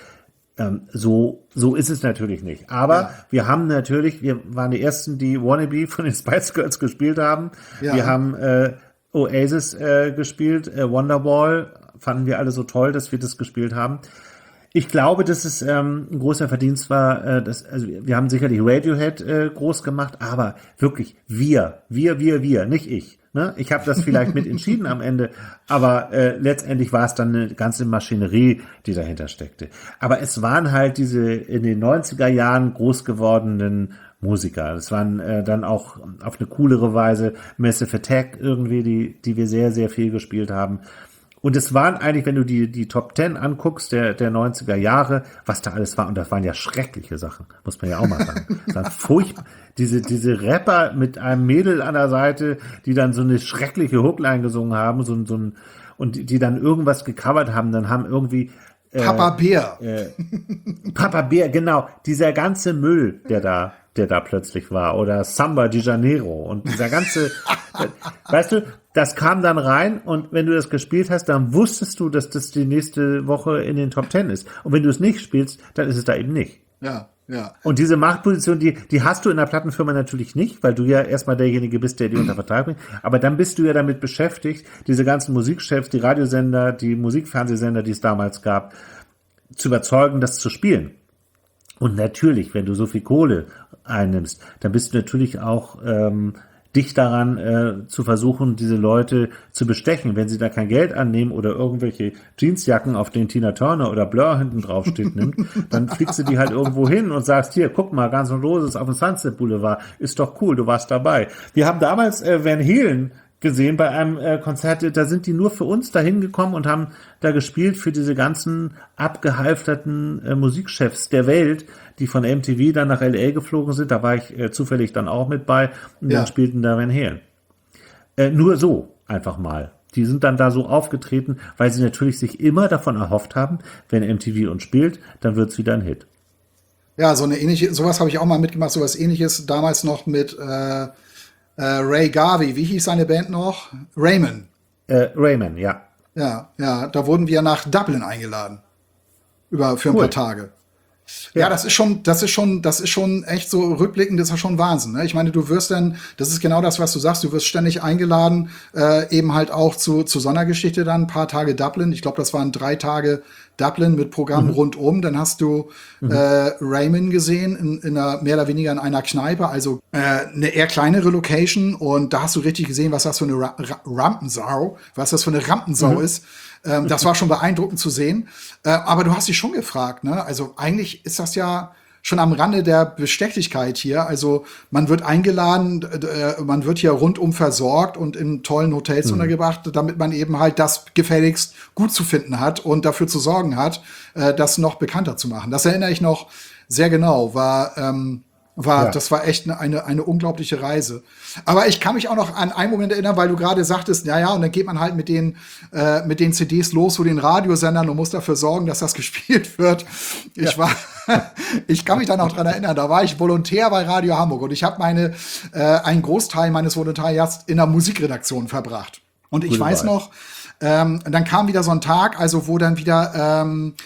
So ist es natürlich nicht. Aber wir waren die Ersten, die Wannabe von den Spice Girls gespielt haben. Ja. Wir haben Oasis gespielt, Wonderwall, fanden wir alle so toll, dass wir das gespielt haben. Ich glaube, dass es ein großer Verdienst war, also wir haben sicherlich Radiohead groß gemacht, aber wirklich wir, nicht ich. Ne? Ich habe das vielleicht mit entschieden am Ende, aber letztendlich war es dann eine ganze Maschinerie, die dahinter steckte. Aber es waren halt diese in den 90er Jahren groß gewordenen Musiker. Das waren dann auch auf eine coolere Weise Massive Attack irgendwie, die wir sehr, sehr viel gespielt haben. Und es waren eigentlich, wenn du die Top 10 anguckst, der 90er Jahre, was da alles war, und das waren ja schreckliche Sachen, muss man ja auch mal sagen. Das waren furchtbar. Diese Rapper mit einem Mädel an der Seite, die dann so eine schreckliche Hookline gesungen haben, und die dann irgendwas gecovert haben, dann haben irgendwie Papa Bär. Papa Bär, genau. Dieser ganze Müll, der da plötzlich war. Oder Samba de Janeiro. Und dieser ganze, weißt du, das kam dann rein, und wenn du das gespielt hast, dann wusstest du, dass das die nächste Woche in den Top 10 ist. Und wenn du es nicht spielst, dann ist es da eben nicht. Ja. Und diese Machtposition, die hast du in der Plattenfirma natürlich nicht, weil du ja erstmal derjenige bist, der die unter Vertrag bringt. Aber dann bist du ja damit beschäftigt, diese ganzen Musikchefs, die Radiosender, die Musikfernsehsender, die es damals gab, zu überzeugen, das zu spielen. Und natürlich, wenn du so viel Kohle einnimmst, dann bist du natürlich auch dich daran zu versuchen, diese Leute zu bestechen. Wenn sie da kein Geld annehmen oder irgendwelche Jeansjacken, auf denen Tina Turner oder Blur hinten drauf steht, nimmt, dann fliegst du die halt irgendwo hin und sagst, hier, guck mal, Guns N' Roses auf dem Sunset Boulevard, ist doch cool, du warst dabei. Wir haben damals Van Halen gesehen bei einem Konzert, da sind die nur für uns dahin gekommen und haben da gespielt für diese ganzen abgehalfterten Musikchefs der Welt, die von MTV dann nach LA geflogen sind. Da war ich zufällig dann auch mit bei und dann spielten da Van Halen. Nur so einfach mal. Die sind dann da so aufgetreten, weil sie natürlich sich immer davon erhofft haben, wenn MTV uns spielt, dann wird's wieder ein Hit. Ja, so eine ähnliche, sowas habe ich auch mal mitgemacht, sowas ähnliches damals noch mit Ray Garvey, wie hieß seine Band noch? Raymond. Raymond, ja. Ja, da wurden wir nach Dublin eingeladen. Für ein paar Tage. Ja, das ist schon echt so rückblickend, das ist schon Wahnsinn. Ne? Ich meine, du wirst dann, das ist genau das, was du sagst, du wirst ständig eingeladen, eben halt auch zu Sondergeschichte dann, ein paar Tage Dublin. Ich glaube, das waren 3 Tage Dublin mit Programm rundum. Dann hast du Raymond gesehen, in einer, mehr oder weniger in einer Kneipe, also eine eher kleinere Location. Und da hast du richtig gesehen, was das für eine Rampensau ist. Das war schon beeindruckend zu sehen. Aber du hast dich schon gefragt, ne? Also eigentlich ist das ja schon am Rande der Bestechlichkeit hier. Also man wird eingeladen, man wird hier rundum versorgt und in tollen Hotels untergebracht, damit man eben halt das gefälligst gut zu finden hat und dafür zu sorgen hat, das noch bekannter zu machen. Das erinnere ich noch sehr genau, das war echt eine unglaubliche Reise. Aber ich kann mich auch noch an einen Moment erinnern, weil du gerade sagtest, ja, und dann geht man halt mit den CDs los zu den Radiosendern und muss dafür sorgen, dass das gespielt wird. Ich kann mich da noch dran erinnern, da war ich Volontär bei Radio Hamburg und ich habe einen Großteil meines Volontariats in der Musikredaktion verbracht. Und ich weiß noch, dann kam wieder so ein Tag, also wo dann wieder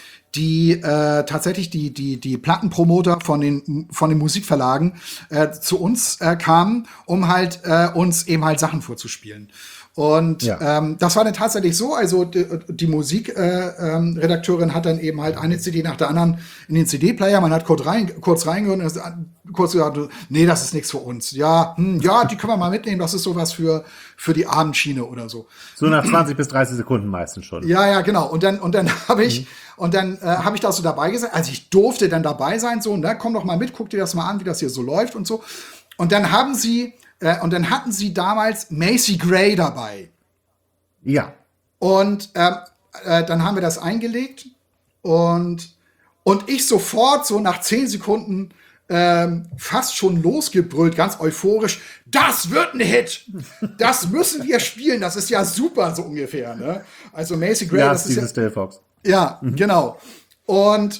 tatsächlich die Plattenpromoter von den Musikverlagen zu uns kamen, um halt uns eben halt Sachen vorzuspielen. Und das war dann tatsächlich so, also die Musikredakteurin hat dann eben halt eine CD nach der anderen in den CD-Player, man hat kurz reingehört und kurz gesagt, nee, das ist nichts für uns. Ja, die können wir mal mitnehmen, das ist sowas für die Abendschiene oder so. So nach 20 bis 30 Sekunden meistens schon. Ja, genau. Und dann habe ich habe ich da so dabei gesagt, also ich durfte dann dabei sein, so, ne, komm doch mal mit, guck dir das mal an, wie das hier so läuft und so. Und dann hatten sie damals Macy Gray dabei. Ja. Und dann haben wir das eingelegt und ich sofort so nach 10 Sekunden fast schon losgebrüllt, ganz euphorisch, das wird ein Hit! Das müssen wir spielen, das ist ja super, so ungefähr. Ne? Also Macy Gray, das ist dieses Fox. Ja, genau. Und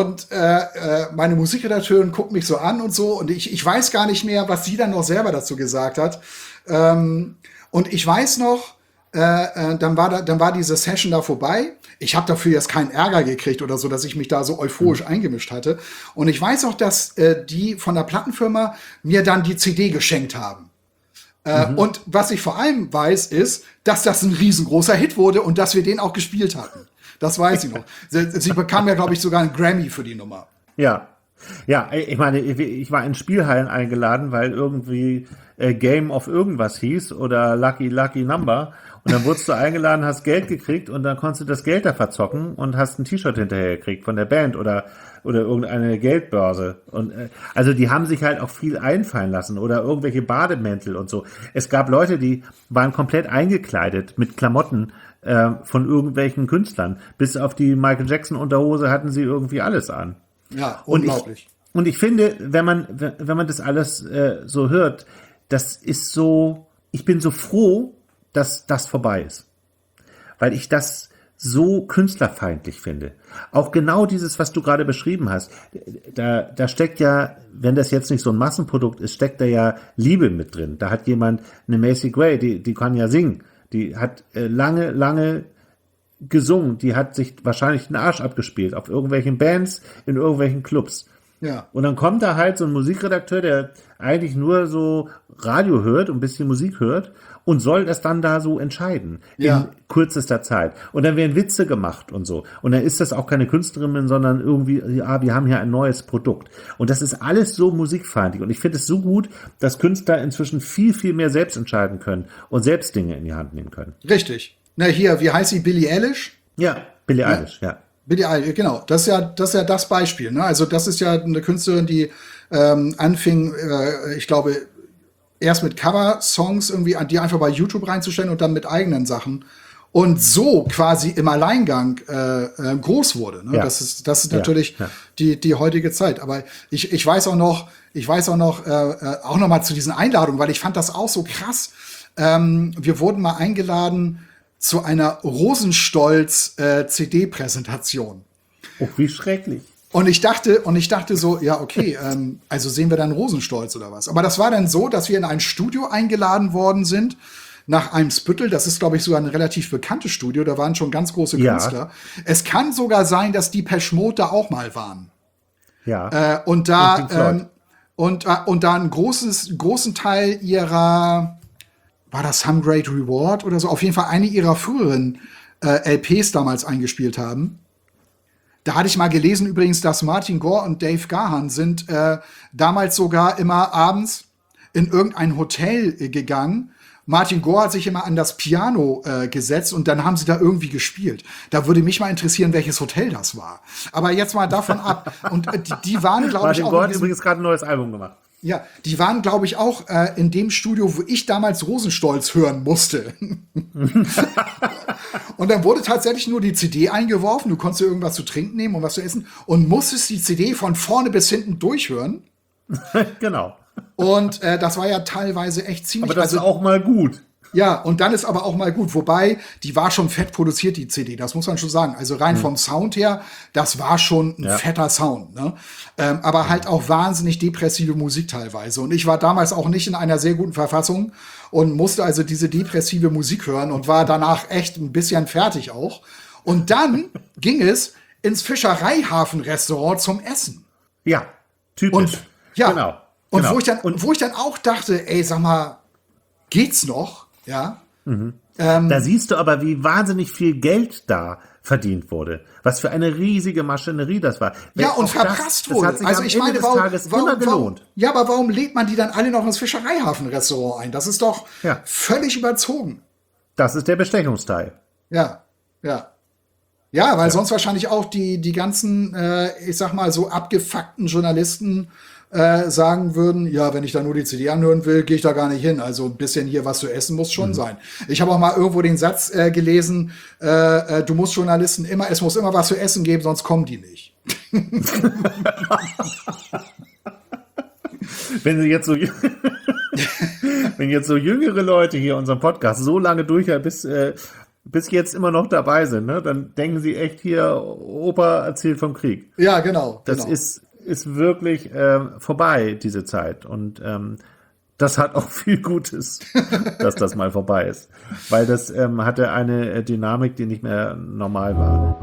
meine Musikredakteurin guckt mich so an und so und ich weiß gar nicht mehr, was sie dann noch selber dazu gesagt hat. Und ich weiß noch, dann war diese Session da vorbei. Ich habe dafür jetzt keinen Ärger gekriegt oder so, dass ich mich da so euphorisch eingemischt hatte. Und ich weiß auch, dass die von der Plattenfirma mir dann die CD geschenkt haben. Und was ich vor allem weiß, ist, dass das ein riesengroßer Hit wurde und dass wir den auch gespielt hatten. Das weiß ich noch. Sie bekam ja, glaube ich, sogar einen Grammy für die Nummer. Ja. Ja, ich meine, ich war in Spielhallen eingeladen, weil irgendwie Game of irgendwas hieß oder Lucky Number. Und dann wurdest du eingeladen, hast Geld gekriegt und dann konntest du das Geld da verzocken und hast ein T-Shirt hinterher gekriegt von der Band oder irgendeine Geldbörse. Und also die haben sich halt auch viel einfallen lassen oder irgendwelche Bademäntel und so. Es gab Leute, die waren komplett eingekleidet mit Klamotten von irgendwelchen Künstlern. Bis auf die Michael Jackson Unterhose hatten sie irgendwie alles an. Ja, unglaublich. Und ich finde, wenn man das alles so hört, das ist so, ich bin so froh, dass das vorbei ist. Weil ich das so künstlerfeindlich finde. Auch genau dieses, was du gerade beschrieben hast, da steckt ja, wenn das jetzt nicht so ein Massenprodukt ist, steckt da ja Liebe mit drin. Da hat jemand, eine Macy Gray, die kann ja singen. Die hat lange gesungen. Die hat sich wahrscheinlich den Arsch abgespielt auf irgendwelchen Bands, in irgendwelchen Clubs. Ja. Und dann kommt da halt so ein Musikredakteur, der eigentlich nur so Radio hört und ein bisschen Musik hört und soll das dann da so entscheiden Ja. in kürzester Zeit. Und dann werden Witze gemacht und so. Und dann ist das auch keine Künstlerin, sondern irgendwie, ja, wir haben hier ein neues Produkt. Und das ist alles so musikfeindlich. Und ich finde es so gut, dass Künstler inzwischen viel, viel mehr selbst entscheiden können und selbst Dinge in die Hand nehmen können. Richtig. Na hier, wie heißt sie? Billie Eilish? Ja, Billie Eilish, ja. Billie Eilish, genau. Das ist ja das Beispiel. Ne? Also das ist ja eine Künstlerin, die anfing, ich glaube, erst mit Cover-Songs irgendwie, die einfach bei YouTube reinzustellen und dann mit eigenen Sachen. Und so quasi im Alleingang groß wurde. Ne? Ja. Das ist natürlich Ja. die heutige Zeit. Aber ich weiß auch noch, auch noch mal zu diesen Einladungen, weil ich fand das auch so krass. Wir wurden mal eingeladen zu einer Rosenstolz CD-Präsentation. Oh, wie schrecklich. Und ich dachte so, ja, okay, also sehen wir dann Rosenstolz oder was? Aber das war dann so, dass wir in ein Studio eingeladen worden sind, nach Eimsbüttel. Das ist, glaube ich, sogar ein relativ bekanntes Studio. Da waren schon ganz große Ja. Künstler. Es kann sogar sein, dass die Peschmod da auch mal waren. Ja. Und Und da Pink Floyd. und da einen großen Teil ihrer, war das Some Great Reward oder so, auf jeden Fall eine ihrer früheren LPs damals eingespielt haben. Da hatte ich mal gelesen übrigens, dass Martin Gore und Dave Gahan sind damals sogar immer abends in irgendein Hotel gegangen. Martin Gore hat sich immer an das Piano gesetzt und dann haben sie da irgendwie gespielt. Da würde mich mal interessieren, welches Hotel das war. Aber jetzt mal davon ab. Und die waren, glaube ich, Martin auch Gore in hat diesem, übrigens gerade ein neues Album gemacht. ja, die waren, glaube ich, auch in dem Studio, wo ich damals Rosenstolz hören musste. Und dann wurde tatsächlich nur die CD eingeworfen. Du konntest dir irgendwas zu trinken nehmen und was zu essen und musstest die CD von vorne bis hinten durchhören. Genau. Und das war ja teilweise echt ziemlich. Aber das ist auch mal gut. Ja, und dann ist aber auch mal gut. Wobei, die war schon fett produziert, die CD. Das muss man schon sagen. Also rein vom Sound her, das war schon ein fetter Sound. Ne? Aber halt auch wahnsinnig depressive Musik teilweise. Und ich war damals auch nicht in einer sehr guten Verfassung und musste also diese depressive Musik hören und war danach echt ein bisschen fertig auch. Und dann ging es ins Fischereihafen-Restaurant zum Essen. Ja, typisch. Und ja, Genau. und genau. wo ich dann auch dachte, ey, sag mal, geht's noch? Ja. Da siehst du aber, wie wahnsinnig viel Geld da verdient wurde. Was für eine riesige Maschinerie das war. Ja, und Auch verprasst das wurde. hat sich Also am ich Ende meine, des Tages immer gelohnt. ja, aber warum lädt man die dann alle noch ins Fischereihafen-Restaurant ein? Das ist doch Ja. völlig überzogen. Das ist der Bestechungsteil. Ja, ja. Ja, weil sonst wahrscheinlich auch die ganzen, ich sag mal, so abgefuckten Journalisten sagen würden, ja, wenn ich da nur die CD anhören will, gehe ich da gar nicht hin. Also ein bisschen hier was zu essen muss schon sein. Ich habe auch mal irgendwo den Satz gelesen, du musst Journalisten es muss immer was zu essen geben, sonst kommen die nicht. Wenn sie jetzt so, wenn jetzt so jüngere Leute hier unseren Podcast so lange durchhalten, bis jetzt immer noch dabei sind, ne, dann denken sie echt hier, Opa erzählt vom Krieg. Ja, genau. Das genau. ist wirklich vorbei, diese Zeit. Und das hat auch viel Gutes, dass das mal vorbei ist. Weil das hatte eine Dynamik, die nicht mehr normal war.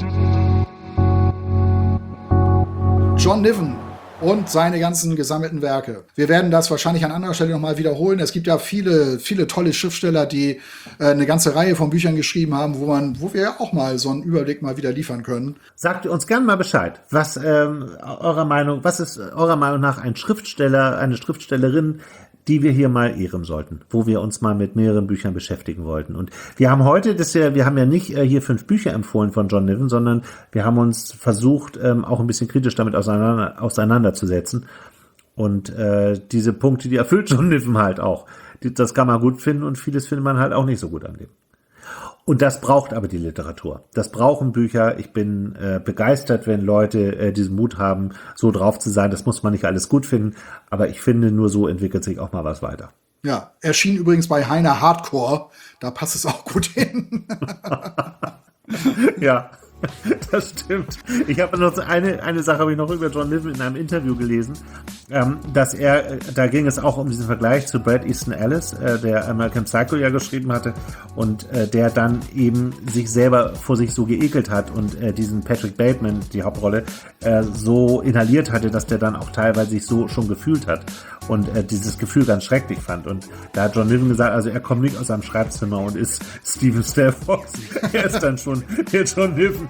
John Niven und seine ganzen gesammelten Werke. Wir werden das wahrscheinlich an anderer Stelle nochmal wiederholen. Es gibt ja viele tolle Schriftsteller, die eine ganze Reihe von Büchern geschrieben haben, wo wir ja auch mal so einen Überblick mal wieder liefern können. Sagt uns gern mal Bescheid, was ist eurer Meinung nach ein Schriftsteller, eine Schriftstellerin, die wir hier mal ehren sollten, wo wir uns mal mit mehreren Büchern beschäftigen wollten. Und wir haben heute wir haben ja nicht hier 5 Bücher empfohlen von John Niven, sondern wir haben uns versucht, auch ein bisschen kritisch damit auseinanderzusetzen. Und diese Punkte, die erfüllt John Niven halt auch. Das kann man gut finden und vieles findet man halt auch nicht so gut an dem. Und das braucht aber die Literatur. Das brauchen Bücher. Ich bin begeistert, wenn Leute diesen Mut haben, so drauf zu sein. Das muss man nicht alles gut finden. Aber ich finde, nur so entwickelt sich auch mal was weiter. Ja, erschien übrigens bei Heine Hardcore. Da passt es auch gut hin. Ja. Das stimmt. Ich habe noch eine Sache habe ich noch über John Niven in einem Interview gelesen, dass da ging es auch um diesen Vergleich zu Bret Easton Ellis, der American Psycho ja geschrieben hatte und der dann eben sich selber vor sich so geekelt hat und diesen Patrick Bateman, die Hauptrolle, so inhaliert hatte, dass der dann auch teilweise sich so schon gefühlt hat und dieses Gefühl ganz schrecklich fand. Und da hat John Niven gesagt, also er kommt nicht aus seinem Schreibzimmer und ist Stephen Stelfox. Er ist dann schon der John Niven.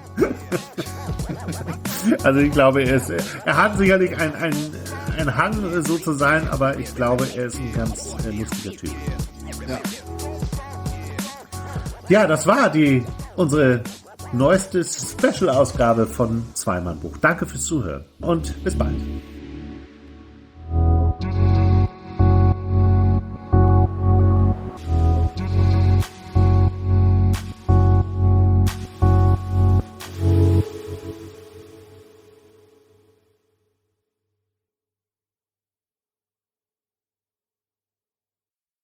Also ich glaube, er hat sicherlich einen Hang, so zu sein, aber ich glaube, er ist ein ganz lustiger Typ. Ja, das war unsere neueste Special-Ausgabe von Zweimann Buch. Danke fürs Zuhören und bis bald.